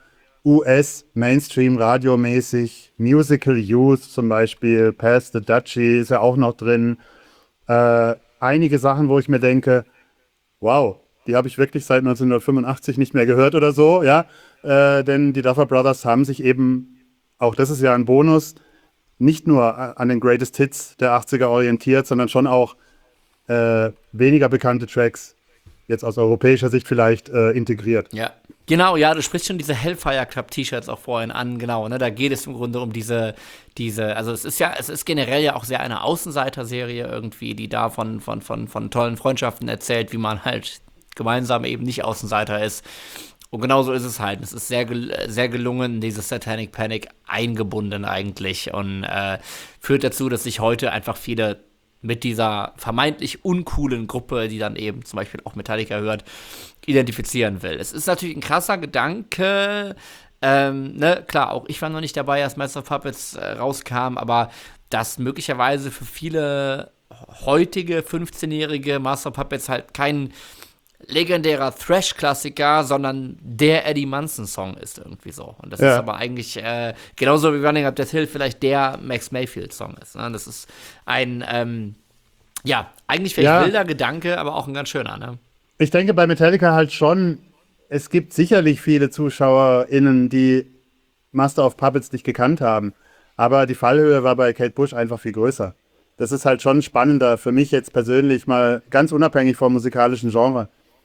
US-Mainstream-radiomäßig. Musical Youth zum Beispiel, Pass the Dutchie ist ja auch noch drin. Einige Sachen, wo ich mir denke, wow, die habe ich wirklich seit 1985 nicht mehr gehört oder so, ja. Denn die Duffer Brothers haben sich eben, auch das ist ja ein Bonus, nicht nur an den Greatest Hits der 80er orientiert, sondern schon auch weniger bekannte Tracks, jetzt aus europäischer Sicht vielleicht, integriert. Ja, genau, ja, du sprichst schon diese Hellfire Club T-Shirts auch vorhin an, genau, ne, da geht es im Grunde um diese, also es ist generell ja auch sehr eine Außenseiter-Serie irgendwie, die da von tollen Freundschaften erzählt, wie man halt gemeinsam eben nicht Außenseiter ist. Und genauso ist es halt. Es ist sehr gelungen, in diese Satanic Panic eingebunden eigentlich und führt dazu, dass sich heute einfach viele mit dieser vermeintlich uncoolen Gruppe, die dann eben zum Beispiel auch Metallica hört, identifizieren will. Es ist natürlich ein krasser Gedanke, ne, klar, auch ich war noch nicht dabei, als Master of Puppets rauskam, aber dass möglicherweise für viele heutige 15-jährige Master of Puppets halt kein legendärer Thrash-Klassiker, sondern der Eddie Munson-Song ist irgendwie so. Und das ist aber eigentlich genauso wie Running Up That Hill vielleicht der Max Mayfield-Song ist. Ne? Das ist ein, eigentlich vielleicht wilder Gedanke, aber auch ein ganz schöner. Ne? Ich denke bei Metallica halt schon, es gibt sicherlich viele ZuschauerInnen, die Master of Puppets nicht gekannt haben. Aber die Fallhöhe war bei Kate Bush einfach viel größer. Das ist halt schon spannender für mich jetzt persönlich, mal ganz unabhängig vom musikalischen Genre.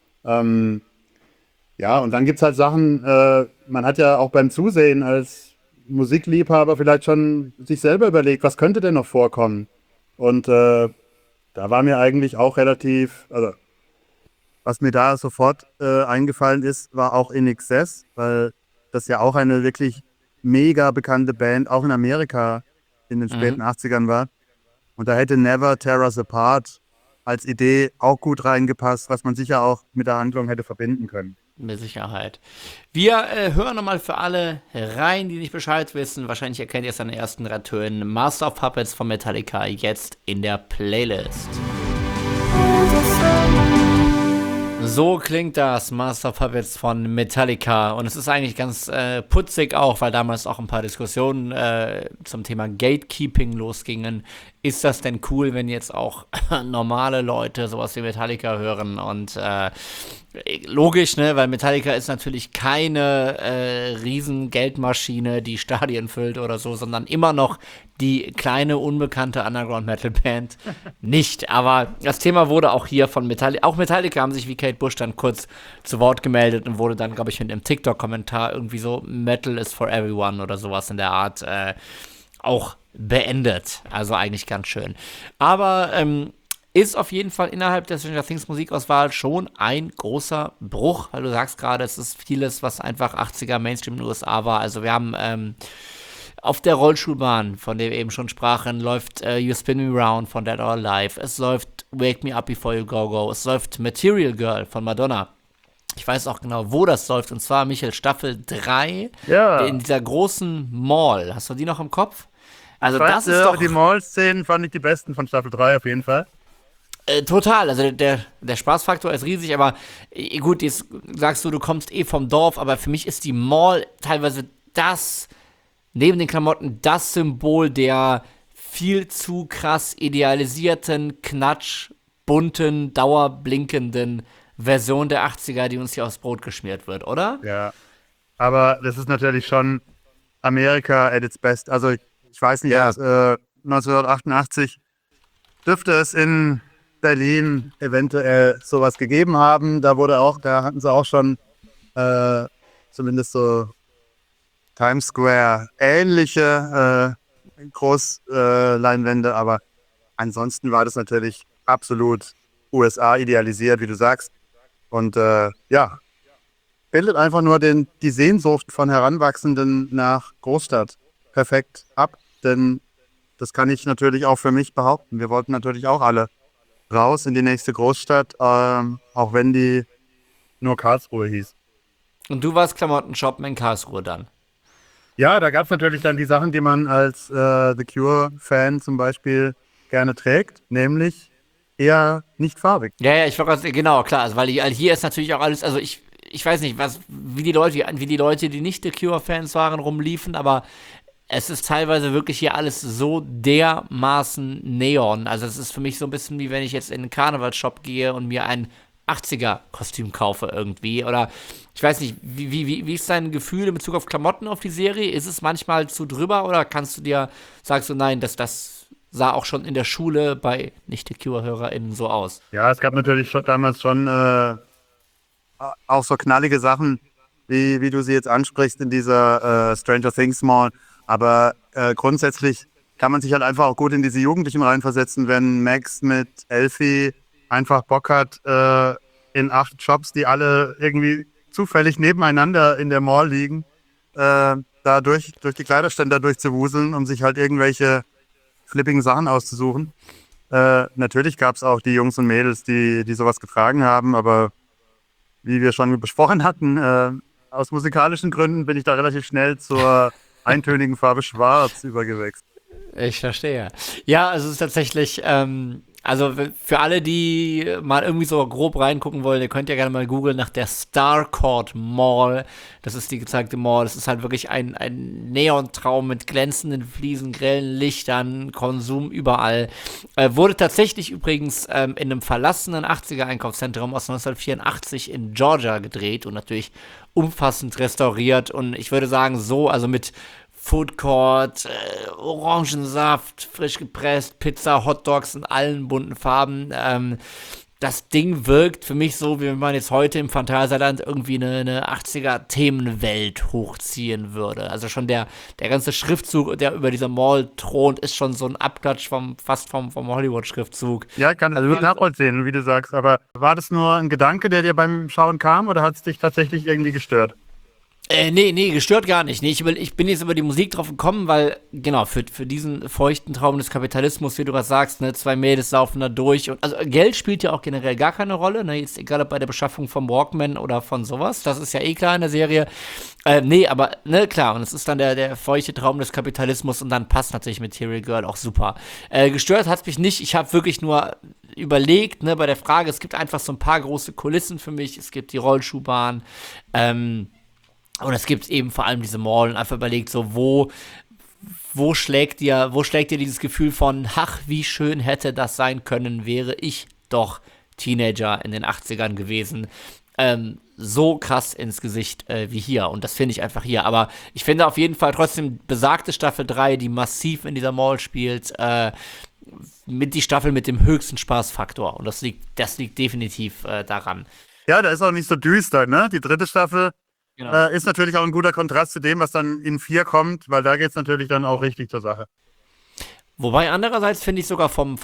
Ja, und dann gibt es halt Sachen, man hat ja auch beim Zusehen als Musikliebhaber vielleicht schon sich selber überlegt, was könnte denn noch vorkommen? Und da war mir eigentlich auch relativ, also was mir da sofort eingefallen ist, war auch In Excess, weil das ja auch eine wirklich mega bekannte Band, auch in Amerika in den späten 80ern war. Und da hätte Never Tear Us Apart als Idee auch gut reingepasst, was man sicher auch mit der Handlung hätte verbinden können. Mit Sicherheit. Wir hören nochmal für alle rein, die nicht Bescheid wissen. Wahrscheinlich erkennt ihr es an den ersten 3 Tönen. Master of Puppets von Metallica jetzt in der Playlist. So klingt das Master of Puppets von Metallica. Und es ist eigentlich ganz putzig auch, weil damals auch ein paar Diskussionen zum Thema Gatekeeping losgingen. Ist das denn cool, wenn jetzt auch normale Leute sowas wie Metallica hören? Und logisch, ne, weil Metallica ist natürlich keine riesen Geldmaschine, die Stadien füllt oder so, sondern immer noch die kleine, unbekannte Underground-Metal-Band nicht. Aber das Thema wurde auch hier von Metallica, auch Metallica haben sich wie Kate Bush dann kurz zu Wort gemeldet und wurde dann, glaube ich, mit einem TikTok-Kommentar irgendwie so Metal is for everyone oder sowas in der Art auch beendet. Also eigentlich ganz schön. Aber ist auf jeden Fall innerhalb der Stranger Things Musikauswahl schon ein großer Bruch, weil du sagst gerade, es ist vieles, was einfach 80er Mainstream in den USA war. Also wir haben auf der Rollschuhbahn, von der wir eben schon sprachen, läuft You Spin Me Round von Dead or Alive. Es läuft Wake Me Up Before You Go Go. Es läuft Material Girl von Madonna. Ich weiß auch genau, wo das läuft. Und zwar, Michael, Staffel 3 in dieser großen Mall. Hast du die noch im Kopf? Also das ist doch... Die Mall-Szenen fand ich die besten von Staffel 3 auf jeden Fall. Total, also der Spaßfaktor ist riesig, aber gut, jetzt sagst du kommst vom Dorf, aber für mich ist die Mall teilweise neben den Klamotten, das Symbol der viel zu krass idealisierten, bunten, dauerblinkenden Version der 80er, die uns hier aufs Brot geschmiert wird, oder? Ja, aber das ist natürlich schon Amerika at its best. Also ich weiß nicht, 1988 dürfte es in Berlin eventuell sowas gegeben haben. Da hatten sie auch schon zumindest so Times Square ähnliche Großleinwände, aber ansonsten war das natürlich absolut USA idealisiert, wie du sagst. Und bildet einfach nur die Sehnsucht von Heranwachsenden nach Großstadt perfekt ab, denn das kann ich natürlich auch für mich behaupten. Wir wollten natürlich auch alle raus in die nächste Großstadt, auch wenn die nur Karlsruhe hieß. Und du warst Klamotten-shoppen in Karlsruhe dann? Ja, da gab es natürlich dann die Sachen, die man als The Cure-Fan zum Beispiel gerne trägt, nämlich eher nicht farbig. Ja, ich war gerade, genau, klar, also, weil hier ist natürlich auch alles, also ich weiß nicht, wie die Leute, die nicht The Cure-Fans waren, rumliefen, aber es ist teilweise wirklich hier alles so dermaßen Neon. Also es ist für mich so ein bisschen wie wenn ich jetzt in einen Karnevalshop gehe und mir ein 80er-Kostüm kaufe irgendwie. Oder ich weiß nicht, wie ist dein Gefühl in Bezug auf Klamotten auf die Serie? Ist es manchmal zu drüber oder sagst du nein, das sah auch schon in der Schule bei Nicht-The-Cure-HörerInnen so aus? Ja, es gab natürlich damals schon auch so knallige Sachen, wie du sie jetzt ansprichst in dieser Stranger Things Mall. Aber grundsätzlich kann man sich halt einfach auch gut in diese Jugendlichen reinversetzen, wenn Max mit Elfie einfach Bock hat, in 8 Shops, die alle irgendwie zufällig nebeneinander in der Mall liegen, da durch die Kleiderständer durchzuwuseln, um sich halt irgendwelche flippigen Sachen auszusuchen. Natürlich gab es auch die Jungs und Mädels, die sowas getragen haben, aber wie wir schon besprochen hatten, aus musikalischen Gründen bin ich da relativ schnell zur eintönigen Farbe Schwarz übergewechselt. Ich verstehe. Ja, also es ist tatsächlich, also für alle, die mal irgendwie so grob reingucken wollen, ihr könnt ja gerne mal googeln nach der Starcourt Mall. Das ist die gezeigte Mall. Das ist halt wirklich ein Neontraum mit glänzenden Fliesen, grellen Lichtern, Konsum überall. Wurde tatsächlich übrigens in einem verlassenen 80er-Einkaufszentrum aus 1984 in Georgia gedreht und natürlich umfassend restauriert. Und ich würde sagen, also mit Food Court, Orangensaft, frisch gepresst, Pizza, Hotdogs in allen bunten Farben. Das Ding wirkt für mich so, wie wenn man jetzt heute im Phantasialand irgendwie eine 80er-Themenwelt hochziehen würde. Also schon der ganze Schriftzug, der über dieser Mall thront, ist schon so ein Abklatsch fast vom Hollywood-Schriftzug. Ja, ich kann das wirklich nachvollziehen, wie du sagst. Aber war das nur ein Gedanke, der dir beim Schauen kam, oder hat es dich tatsächlich irgendwie gestört? Nee, gestört gar nicht. Nee, ich bin jetzt über die Musik drauf gekommen, weil, genau, für diesen feuchten Traum des Kapitalismus, wie du gerade sagst, ne, 2 Mädels laufen da durch. Und, also Geld spielt ja auch generell gar keine Rolle, ne, jetzt egal ob bei der Beschaffung vom Walkman oder von sowas. Das ist ja eh klar in der Serie. Nee, aber, ne, klar, und es ist dann der feuchte Traum des Kapitalismus und dann passt natürlich Material Girl auch super. Gestört hat's mich nicht. Ich habe wirklich nur überlegt, ne, bei der Frage, es gibt einfach so ein paar große Kulissen für mich. Es gibt die Rollschuhbahn, und es gibt eben vor allem diese Mall und einfach überlegt, so, wo schlägt dir dieses Gefühl von, ach, wie schön hätte das sein können, wäre ich doch Teenager in den 80ern gewesen. so krass ins Gesicht wie hier. Und das finde ich einfach hier. Aber ich finde auf jeden Fall trotzdem besagte Staffel 3, die massiv in dieser Mall spielt, mit die Staffel mit dem höchsten Spaßfaktor. Und das liegt definitiv daran. Ja, da ist auch nicht so düster, ne? Die dritte Staffel Genau. ist natürlich auch ein guter Kontrast zu dem, was dann in 4 kommt, weil da geht es natürlich dann auch richtig zur Sache. Wobei andererseits finde ich sogar vom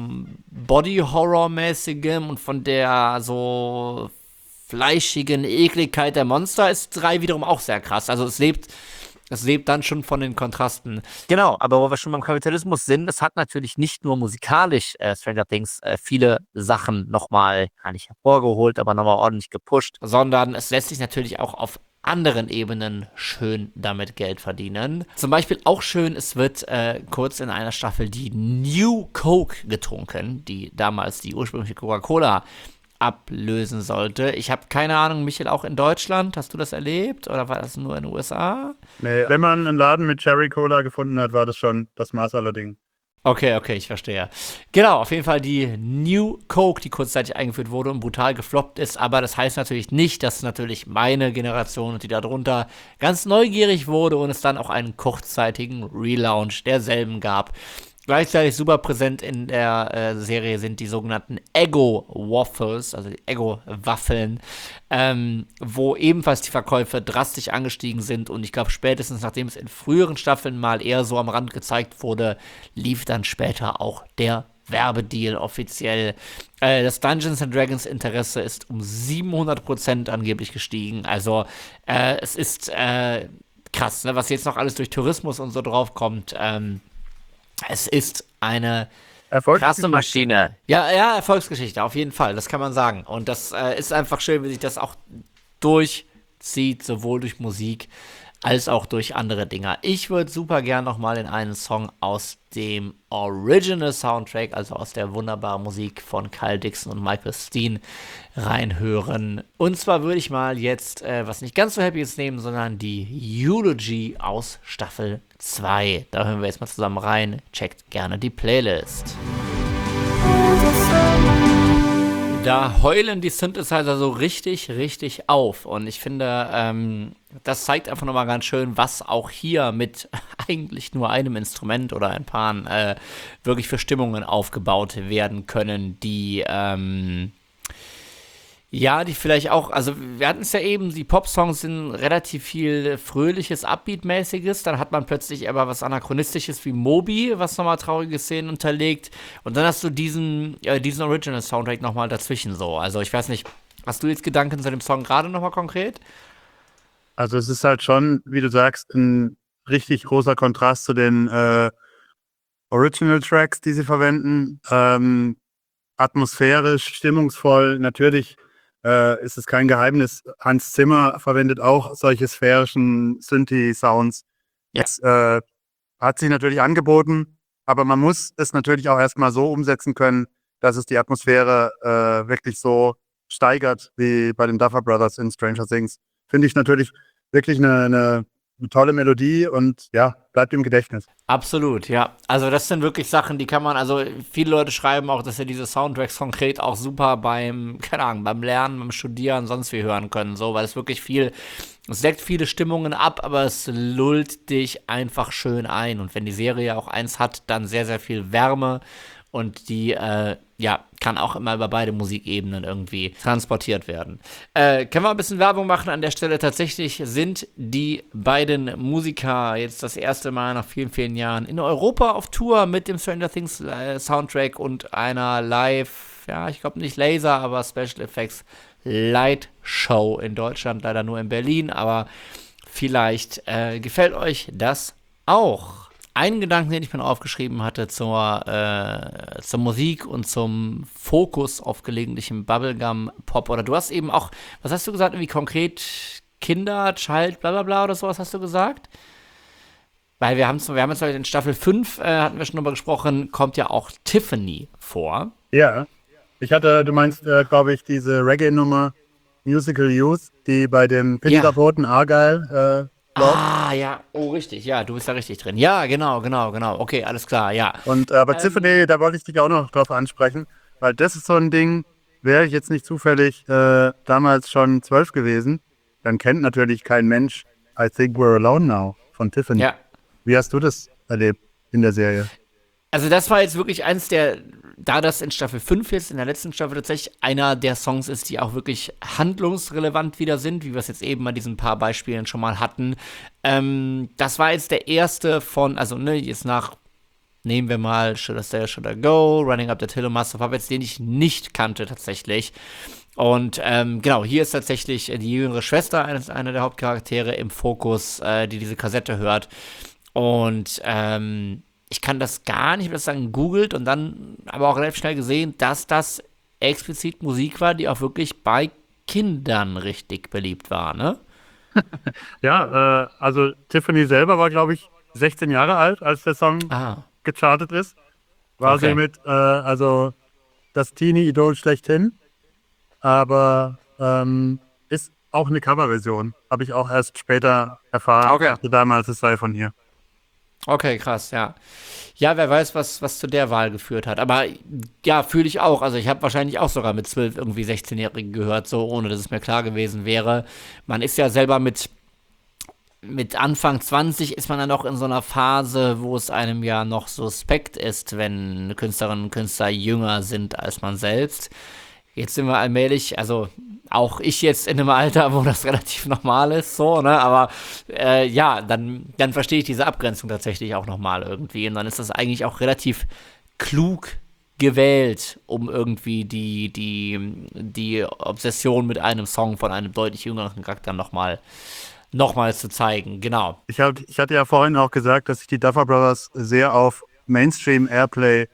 Body-Horror-mäßigen und von der so fleischigen Ekligkeit der Monster ist 3 wiederum auch sehr krass. Also es lebt dann schon von den Kontrasten. Genau, aber wo wir schon beim Kapitalismus sind, es hat natürlich nicht nur musikalisch Stranger Things viele Sachen nochmal, gar nicht hervorgeholt, aber nochmal ordentlich gepusht, sondern es lässt sich natürlich auch auf anderen Ebenen schön damit Geld verdienen. Zum Beispiel auch schön, es wird kurz in einer Staffel die New Coke getrunken, die damals die ursprüngliche Coca-Cola ablösen sollte. Ich habe keine Ahnung, Michael, auch in Deutschland, hast du das erlebt oder war das nur in den USA? Nee, wenn man einen Laden mit Cherry Cola gefunden hat, war das schon das Maß aller Dinge. Okay, ich verstehe. Genau, auf jeden Fall die New Coke, die kurzzeitig eingeführt wurde und brutal gefloppt ist, aber das heißt natürlich nicht, dass natürlich meine Generation und die darunter ganz neugierig wurde und es dann auch einen kurzzeitigen Relaunch derselben gab. Gleichzeitig super präsent in der Serie sind die sogenannten Eggo-Waffles, also die Eggo-Waffeln, wo ebenfalls die Verkäufe drastisch angestiegen sind. Und ich glaube, spätestens nachdem es in früheren Staffeln mal eher so am Rand gezeigt wurde, lief dann später auch der Werbedeal offiziell. Das Dungeons & Dragons Interesse ist um 700% angeblich gestiegen. Also es ist krass, ne? Was jetzt noch alles durch Tourismus und so draufkommt. Es ist eine krasse Maschine. Ja, Erfolgsgeschichte, auf jeden Fall, das kann man sagen. Und das ist einfach schön, wie sich das auch durchzieht, sowohl durch Musik als auch durch andere Dinger. Ich würde super gern nochmal in einen Song aus dem Original Soundtrack, also aus der wunderbaren Musik von Kyle Dixon und Michael Steen reinhören. Und zwar würde ich mal jetzt was nicht ganz so happy ist nehmen, sondern die Eulogy aus Staffel 2. Da hören wir jetzt mal zusammen rein. Checkt gerne die Playlist. Da heulen die Synthesizer so richtig auf. Und ich finde, das zeigt einfach nochmal ganz schön, was auch hier mit eigentlich nur einem Instrument oder ein paar wirklich für Stimmungen aufgebaut werden können, die die vielleicht auch, also wir hatten es ja eben, die Pop-Songs sind relativ viel fröhliches, Upbeat-mäßiges, dann hat man plötzlich aber was Anachronistisches wie Moby, was nochmal traurige Szenen unterlegt und dann hast du diesen Original-Soundtrack nochmal dazwischen so, also ich weiß nicht, hast du jetzt Gedanken zu dem Song gerade nochmal konkret? Also es ist halt schon, wie du sagst, ein richtig großer Kontrast zu den Original-Tracks, die sie verwenden, atmosphärisch, stimmungsvoll, natürlich ist es kein Geheimnis. Hans Zimmer verwendet auch solche sphärischen Synthi-Sounds. Ja. Das hat sich natürlich angeboten, aber man muss es natürlich auch erstmal so umsetzen können, dass es die Atmosphäre wirklich so steigert, wie bei den Duffer Brothers in Stranger Things. Finde ich natürlich wirklich eine tolle Melodie und ja, bleibt im Gedächtnis. Absolut, ja. Also das sind wirklich Sachen, die kann man, also viele Leute schreiben auch, dass sie diese Soundtracks konkret auch super beim Lernen, beim Studieren, sonst wie hören können, so, weil es wirklich es deckt viele Stimmungen ab, aber es lullt dich einfach schön ein. Und wenn die Serie auch eins hat, dann sehr, sehr viel Wärme und die, kann auch immer über beide Musikebenen irgendwie transportiert werden. Können wir ein bisschen Werbung machen an der Stelle? Tatsächlich sind die beiden Musiker jetzt das erste Mal nach vielen, vielen Jahren in Europa auf Tour mit dem Stranger Things Soundtrack und einer Live, ich glaube nicht Laser, aber Special Effects Light Show in Deutschland, leider nur in Berlin, aber vielleicht gefällt euch das auch. Einen Gedanken, den ich mir aufgeschrieben hatte zur Musik und zum Fokus auf gelegentlichem Bubblegum-Pop. Oder du hast eben auch, was hast du gesagt, irgendwie konkret Kinder, Child, bla bla bla oder sowas hast du gesagt? Weil wir haben jetzt in Staffel 5, hatten wir schon drüber gesprochen, kommt ja auch Tiffany vor. Ja, du meinst, glaube ich, diese Reggae-Nummer Musical Youth, die bei dem Pinterboten Argyle ja, oh, richtig, ja, du bist da richtig drin. Ja, genau, okay, alles klar, ja. Und aber Tiffany, da wollte ich dich auch noch drauf ansprechen, weil das ist so ein Ding, wäre ich jetzt nicht zufällig damals schon 12 gewesen, dann kennt natürlich kein Mensch I Think We're Alone Now von Tiffany. Ja. Wie hast du das erlebt in der Serie? Also das war jetzt wirklich eins der, da das in Staffel 5 jetzt, in der letzten Staffel tatsächlich einer der Songs ist, die auch wirklich handlungsrelevant wieder sind, wie wir es jetzt eben bei diesen paar Beispielen schon mal hatten. Das war jetzt der erste von, also ne, jetzt nehmen wir mal Should I Stay, Should I Go, Running Up That Hill und Master of Puppets, den ich nicht kannte tatsächlich. Und genau, hier ist tatsächlich die jüngere Schwester einer der Hauptcharaktere im Fokus, die diese Kassette hört. Und ich kann das gar nicht, mehr sagen, googelt und dann aber auch relativ schnell gesehen, dass das explizit Musik war, die auch wirklich bei Kindern richtig beliebt war, ne? Ja, also Tiffany selber war, glaube ich, 16 Jahre alt, als der Song gechartet ist. War sie mit, also das Teenie-Idol schlechthin. Aber ist auch eine Coverversion. Habe ich auch erst später erfahren. Okay. Ich dachte damals, es sei von hier. Okay, krass, ja. Ja, wer weiß, was zu der Wahl geführt hat. Aber ja, fühle ich auch. Also ich habe wahrscheinlich auch sogar mit 12 irgendwie 16-Jährigen gehört, so ohne dass es mir klar gewesen wäre. Man ist ja selber mit Anfang 20 ist man dann noch in so einer Phase, wo es einem ja noch suspekt ist, wenn Künstlerinnen und Künstler jünger sind als man selbst. Jetzt sind wir allmählich, also auch ich jetzt in einem Alter, wo das relativ normal ist, so, ne, aber ja, dann verstehe ich diese Abgrenzung tatsächlich auch nochmal irgendwie und dann ist das eigentlich auch relativ klug gewählt, um irgendwie die Obsession mit einem Song von einem deutlich jüngeren Charakter nochmal zu zeigen, genau. Ich hatte ja vorhin auch gesagt, dass sich die Duffer Brothers sehr auf Mainstream-Airplay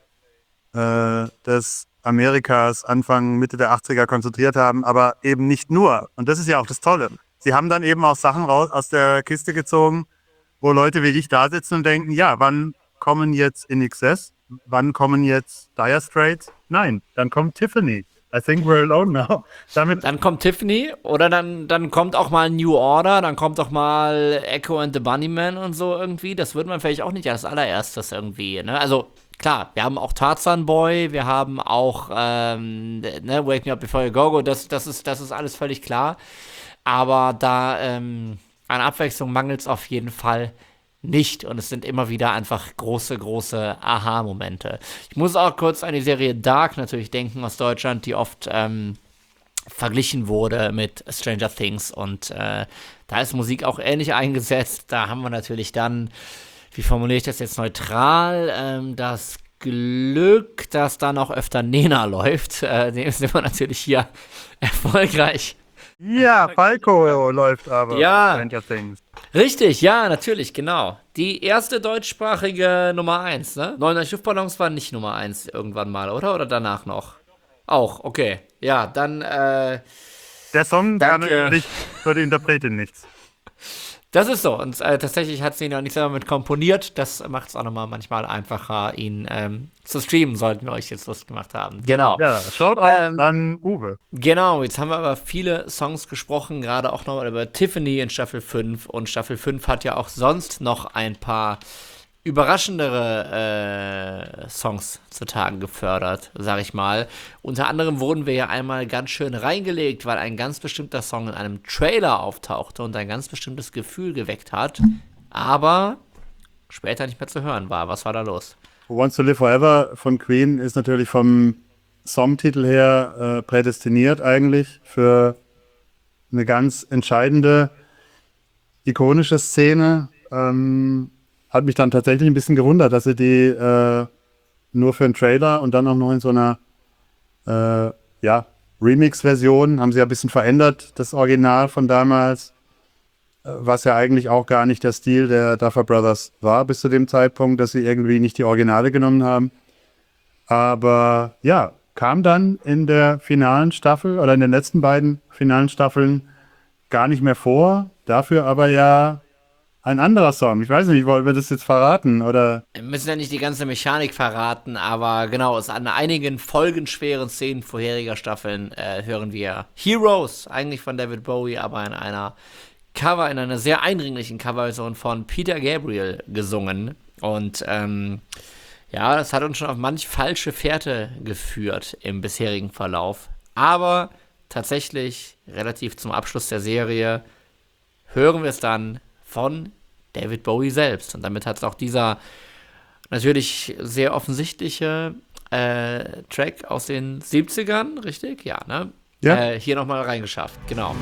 des Amerikas Anfang, Mitte der 80er konzentriert haben, aber eben nicht nur. Und das ist ja auch das Tolle. Sie haben dann eben auch Sachen raus aus der Kiste gezogen, wo Leute wie ich da sitzen und denken, ja, wann kommen jetzt In Excess? Wann kommen jetzt Dire Straits? Nein, dann kommt Tiffany. I Think We're Alone Now. Dann kommt Tiffany oder dann kommt auch mal New Order, dann kommt auch mal Echo and the Bunnymen und so irgendwie. Das würde man vielleicht auch nicht als allererstes irgendwie, ne? Also klar, wir haben auch Tarzan Boy, wir haben auch Wake Me Up Before You Go, das ist alles völlig klar. Aber da an Abwechslung mangelt es auf jeden Fall nicht. Und es sind immer wieder einfach große Aha-Momente. Ich muss auch kurz an die Serie Dark natürlich denken aus Deutschland, die oft verglichen wurde mit Stranger Things. Und da ist Musik auch ähnlich eingesetzt. Da haben wir natürlich dann, wie formuliere ich das jetzt neutral, das Glück, dass da noch öfter Nena läuft. Dem sind wir natürlich hier erfolgreich. Ja, Falco läuft aber. Ja, Stranger Things. richtig, ja, natürlich, genau. Die erste deutschsprachige Nummer 1, ne? 99 Luftballons war nicht Nummer 1 irgendwann mal, oder? Oder danach noch? Auch, okay. Ja, dann, Der Song danke. nicht für die Interpretin nichts. Das ist so. Und tatsächlich hat sie ihn auch nicht selber mit komponiert. Das macht es auch nochmal manchmal einfacher, ihn zu streamen, sollten wir euch jetzt Lust gemacht haben. Genau. Ja, schaut an Uwe. Genau, jetzt haben wir aber viele Songs gesprochen, gerade auch nochmal über Tiffany in Staffel 5. Und Staffel 5 hat ja auch sonst noch ein paar überraschendere Songs zutage gefördert, sag ich mal. Unter anderem wurden wir ja einmal ganz schön reingelegt, weil ein ganz bestimmter Song in einem Trailer auftauchte und ein ganz bestimmtes Gefühl geweckt hat, aber später nicht mehr zu hören war. Was war da los? Who Wants to Live Forever von Queen ist natürlich vom Songtitel her prädestiniert eigentlich für eine ganz entscheidende, ikonische Szene. Hat mich dann tatsächlich ein bisschen gewundert, dass sie die nur für einen Trailer und dann auch noch in so einer Remix-Version, haben sie ja ein bisschen verändert, das Original von damals, was ja eigentlich auch gar nicht der Stil der Duffer Brothers war bis zu dem Zeitpunkt, dass sie irgendwie nicht die Originale genommen haben. Aber ja, kam dann in der finalen Staffel oder in den letzten beiden finalen Staffeln gar nicht mehr vor, dafür aber ja ein anderer Song. Ich weiß nicht, wollen wir das jetzt verraten, oder? Wir müssen ja nicht die ganze Mechanik verraten, aber genau, es an einigen folgenschweren Szenen vorheriger Staffeln hören wir Heroes, eigentlich von David Bowie, aber in einer sehr eindringlichen Coverversion von Peter Gabriel gesungen. Und das hat uns schon auf manch falsche Fährte geführt im bisherigen Verlauf. Aber tatsächlich, relativ zum Abschluss der Serie, hören wir es dann von David Bowie selbst. Und damit hat es auch dieser natürlich sehr offensichtliche Track aus den 70ern, richtig? Ja, ne? Ja. Hier nochmal reingeschafft, genau.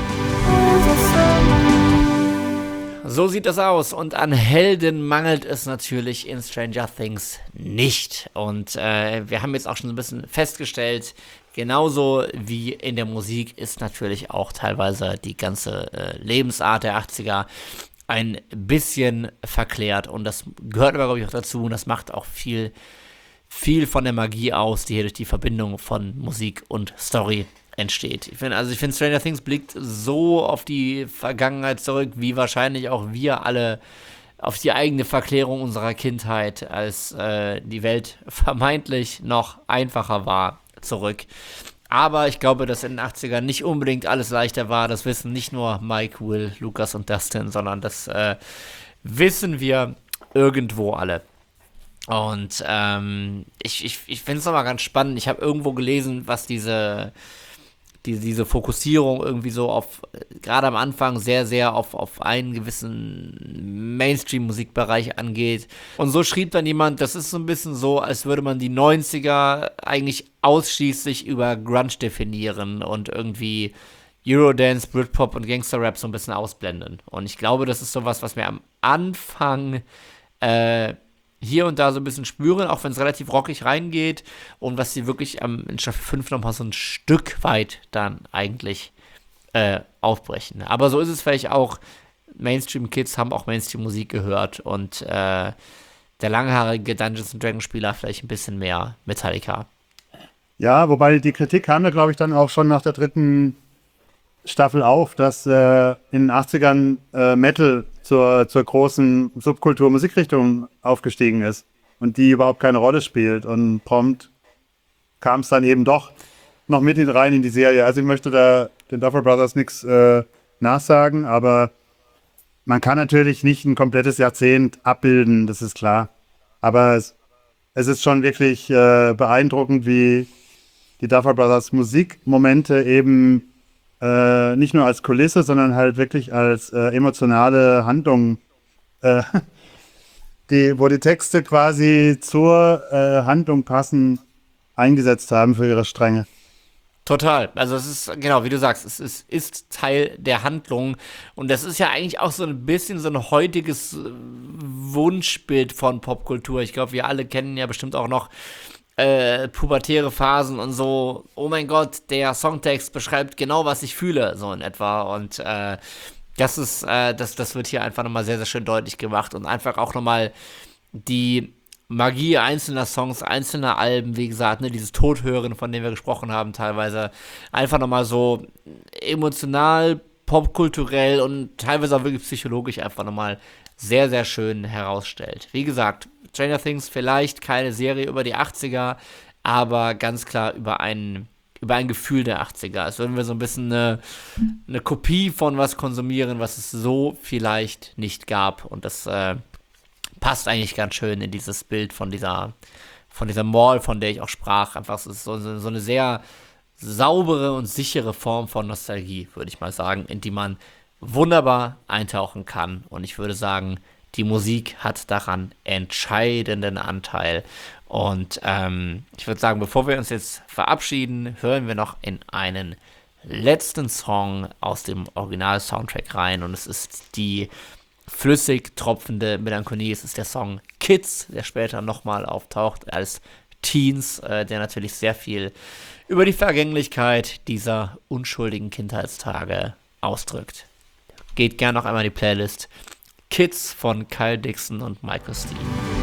So sieht das aus. Und an Helden mangelt es natürlich in Stranger Things nicht. Und wir haben jetzt auch schon so ein bisschen festgestellt, genauso wie in der Musik ist natürlich auch teilweise die ganze Lebensart der 80er ein bisschen verklärt. Und das gehört aber, glaube ich, auch dazu. Und das macht auch viel von der Magie aus, die hier durch die Verbindung von Musik und Story entsteht. Ich finde Stranger Things blickt so auf die Vergangenheit zurück, wie wahrscheinlich auch wir alle auf die eigene Verklärung unserer Kindheit, als die Welt vermeintlich noch einfacher war, zurück. Aber ich glaube, dass in den 80ern nicht unbedingt alles leichter war. Das wissen nicht nur Mike, Will, Lukas und Dustin, sondern das wissen wir irgendwo alle. Und ich finde es nochmal ganz spannend. Ich habe irgendwo gelesen, was diese Fokussierung irgendwie so auf, gerade am Anfang, sehr, sehr auf einen gewissen Mainstream-Musikbereich angeht. Und so schrieb dann jemand, das ist so ein bisschen so, als würde man die 90er eigentlich ausschließlich über Grunge definieren und irgendwie Eurodance, Britpop und Gangster-Rap so ein bisschen ausblenden. Und ich glaube, das ist sowas, was wir am Anfang hier und da so ein bisschen spüren, auch wenn es relativ rockig reingeht und was sie wirklich in Staffel 5 nochmal so ein Stück weit dann eigentlich aufbrechen. Aber so ist es vielleicht auch, Mainstream-Kids haben auch Mainstream-Musik gehört und der langhaarige Dungeons & Dragons-Spieler vielleicht ein bisschen mehr Metallica. Ja, wobei die Kritik kam ja, glaube ich, dann auch schon nach der 3. Staffel auf, dass in den 80ern Metal zur großen Subkultur-Musikrichtung aufgestiegen ist und die überhaupt keine Rolle spielt. Und prompt kam es dann eben doch noch mit rein in die Serie. Also ich möchte da den Duffer Brothers nichts nachsagen, aber man kann natürlich nicht ein komplettes Jahrzehnt abbilden, das ist klar. Aber es ist schon wirklich beeindruckend, wie die Duffer Brothers Musikmomente eben nicht nur als Kulisse, sondern halt wirklich als emotionale Handlung, wo die Texte quasi zur Handlung passen, eingesetzt haben für ihre Stränge. Total. Also es ist, genau, wie du sagst, es ist Teil der Handlung. Und das ist ja eigentlich auch so ein bisschen so ein heutiges Wunschbild von Popkultur. Ich glaube, wir alle kennen ja bestimmt auch noch pubertäre Phasen und so, oh mein Gott, der Songtext beschreibt genau, was ich fühle, so in etwa. Und das wird hier einfach nochmal sehr, sehr schön deutlich gemacht und einfach auch nochmal die Magie einzelner Songs, einzelner Alben, wie gesagt, ne, dieses Tothören, von dem wir gesprochen haben, teilweise einfach nochmal so emotional, popkulturell und teilweise auch wirklich psychologisch einfach nochmal sehr, sehr schön herausstellt. Wie gesagt, Stranger Things vielleicht keine Serie über die 80er, aber ganz klar über ein Gefühl der 80er. Als würden wir so ein bisschen eine Kopie von was konsumieren, was es so vielleicht nicht gab. Und das passt eigentlich ganz schön in dieses Bild von dieser Mall, von der ich auch sprach. Einfach, es ist so eine sehr saubere und sichere Form von Nostalgie, würde ich mal sagen, in die man wunderbar eintauchen kann. Und ich würde sagen, die Musik hat daran entscheidenden Anteil. Und ich würde sagen, bevor wir uns jetzt verabschieden, hören wir noch in einen letzten Song aus dem Original-Soundtrack rein. Und es ist die flüssig tropfende Melancholie. Es ist der Song Kids, der später nochmal auftaucht als Teens, der natürlich sehr viel über die Vergänglichkeit dieser unschuldigen Kindheitstage ausdrückt. Geht gerne noch einmal in die Playlist. Kids von Kyle Dixon und Michael Steele.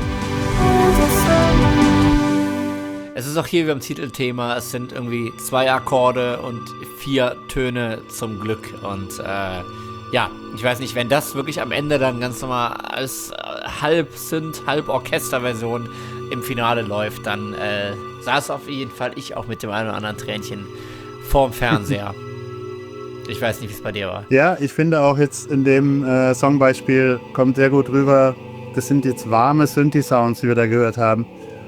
Es ist auch hier wie beim Titelthema, es sind irgendwie 2 Akkorde und 4 Töne zum Glück. Und ja, ich weiß nicht, wenn das wirklich am Ende dann ganz normal als halb Orchesterversion im Finale läuft, dann saß auf jeden Fall ich auch mit dem einen oder anderen Tränchen vorm Fernseher. Ich weiß nicht, wie es bei dir war. Ja, ich finde auch jetzt in dem Songbeispiel kommt sehr gut rüber, das sind jetzt warme Synthi-Sounds, die wir da gehört haben.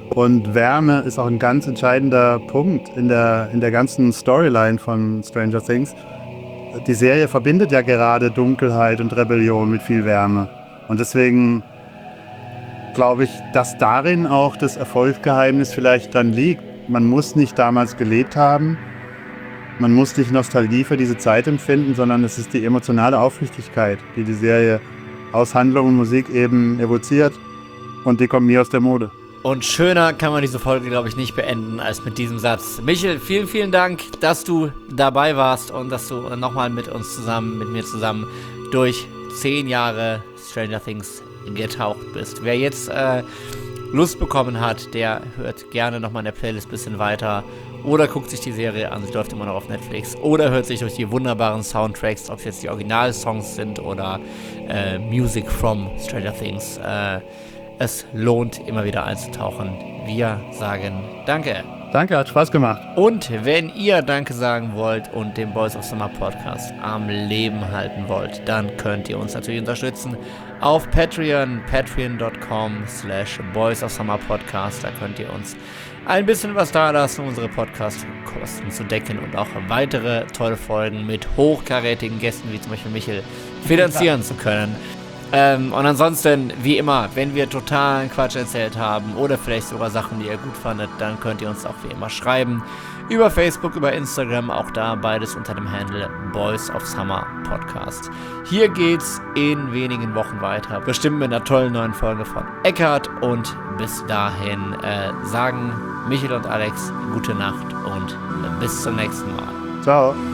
Und Wärme ist auch ein ganz entscheidender Punkt in der ganzen Storyline von Stranger Things. Die Serie verbindet ja gerade Dunkelheit und Rebellion mit viel Wärme. Und deswegen glaube ich, dass darin auch das Erfolgsgeheimnis vielleicht dann liegt. Man muss nicht damals gelebt haben, man muss nicht Nostalgie für diese Zeit empfinden, sondern es ist die emotionale Aufrichtigkeit, die die Serie aus Handlung und Musik eben evoziert. Und die kommt nie aus der Mode. Und schöner kann man diese Folge, glaube ich, nicht beenden als mit diesem Satz. Michel, vielen, vielen Dank, dass du dabei warst und dass du nochmal mit mir zusammen durch 10 Jahre Stranger Things getaucht bist. Wer jetzt Lust bekommen hat, der hört gerne nochmal in der Playlist ein bisschen weiter oder guckt sich die Serie an, sie läuft immer noch auf Netflix, oder hört sich durch die wunderbaren Soundtracks, ob es jetzt die Originalsongs sind oder Music from Stranger Things. Es lohnt, immer wieder einzutauchen. Wir sagen Danke. Danke, hat Spaß gemacht. Und wenn ihr Danke sagen wollt und den Boys of Summer Podcast am Leben halten wollt, dann könnt ihr uns natürlich unterstützen auf Patreon, patreon.com/Boys of Summer Podcast. Da könnt ihr uns ein bisschen was da lassen, um unsere Podcast-Kosten zu decken und auch weitere tolle Folgen mit hochkarätigen Gästen, wie zum Beispiel Michel, finanzieren zu können. Und ansonsten, wie immer, wenn wir totalen Quatsch erzählt haben oder vielleicht sogar Sachen, die ihr gut fandet, dann könnt ihr uns auch wie immer schreiben. Über Facebook, über Instagram, auch da beides unter dem Handle Boys of Summer Podcast. Hier geht's in wenigen Wochen weiter, bestimmt mit einer tollen neuen Folge von Eckart. Und bis dahin sagen Michel und Alex gute Nacht und bis zum nächsten Mal. Ciao.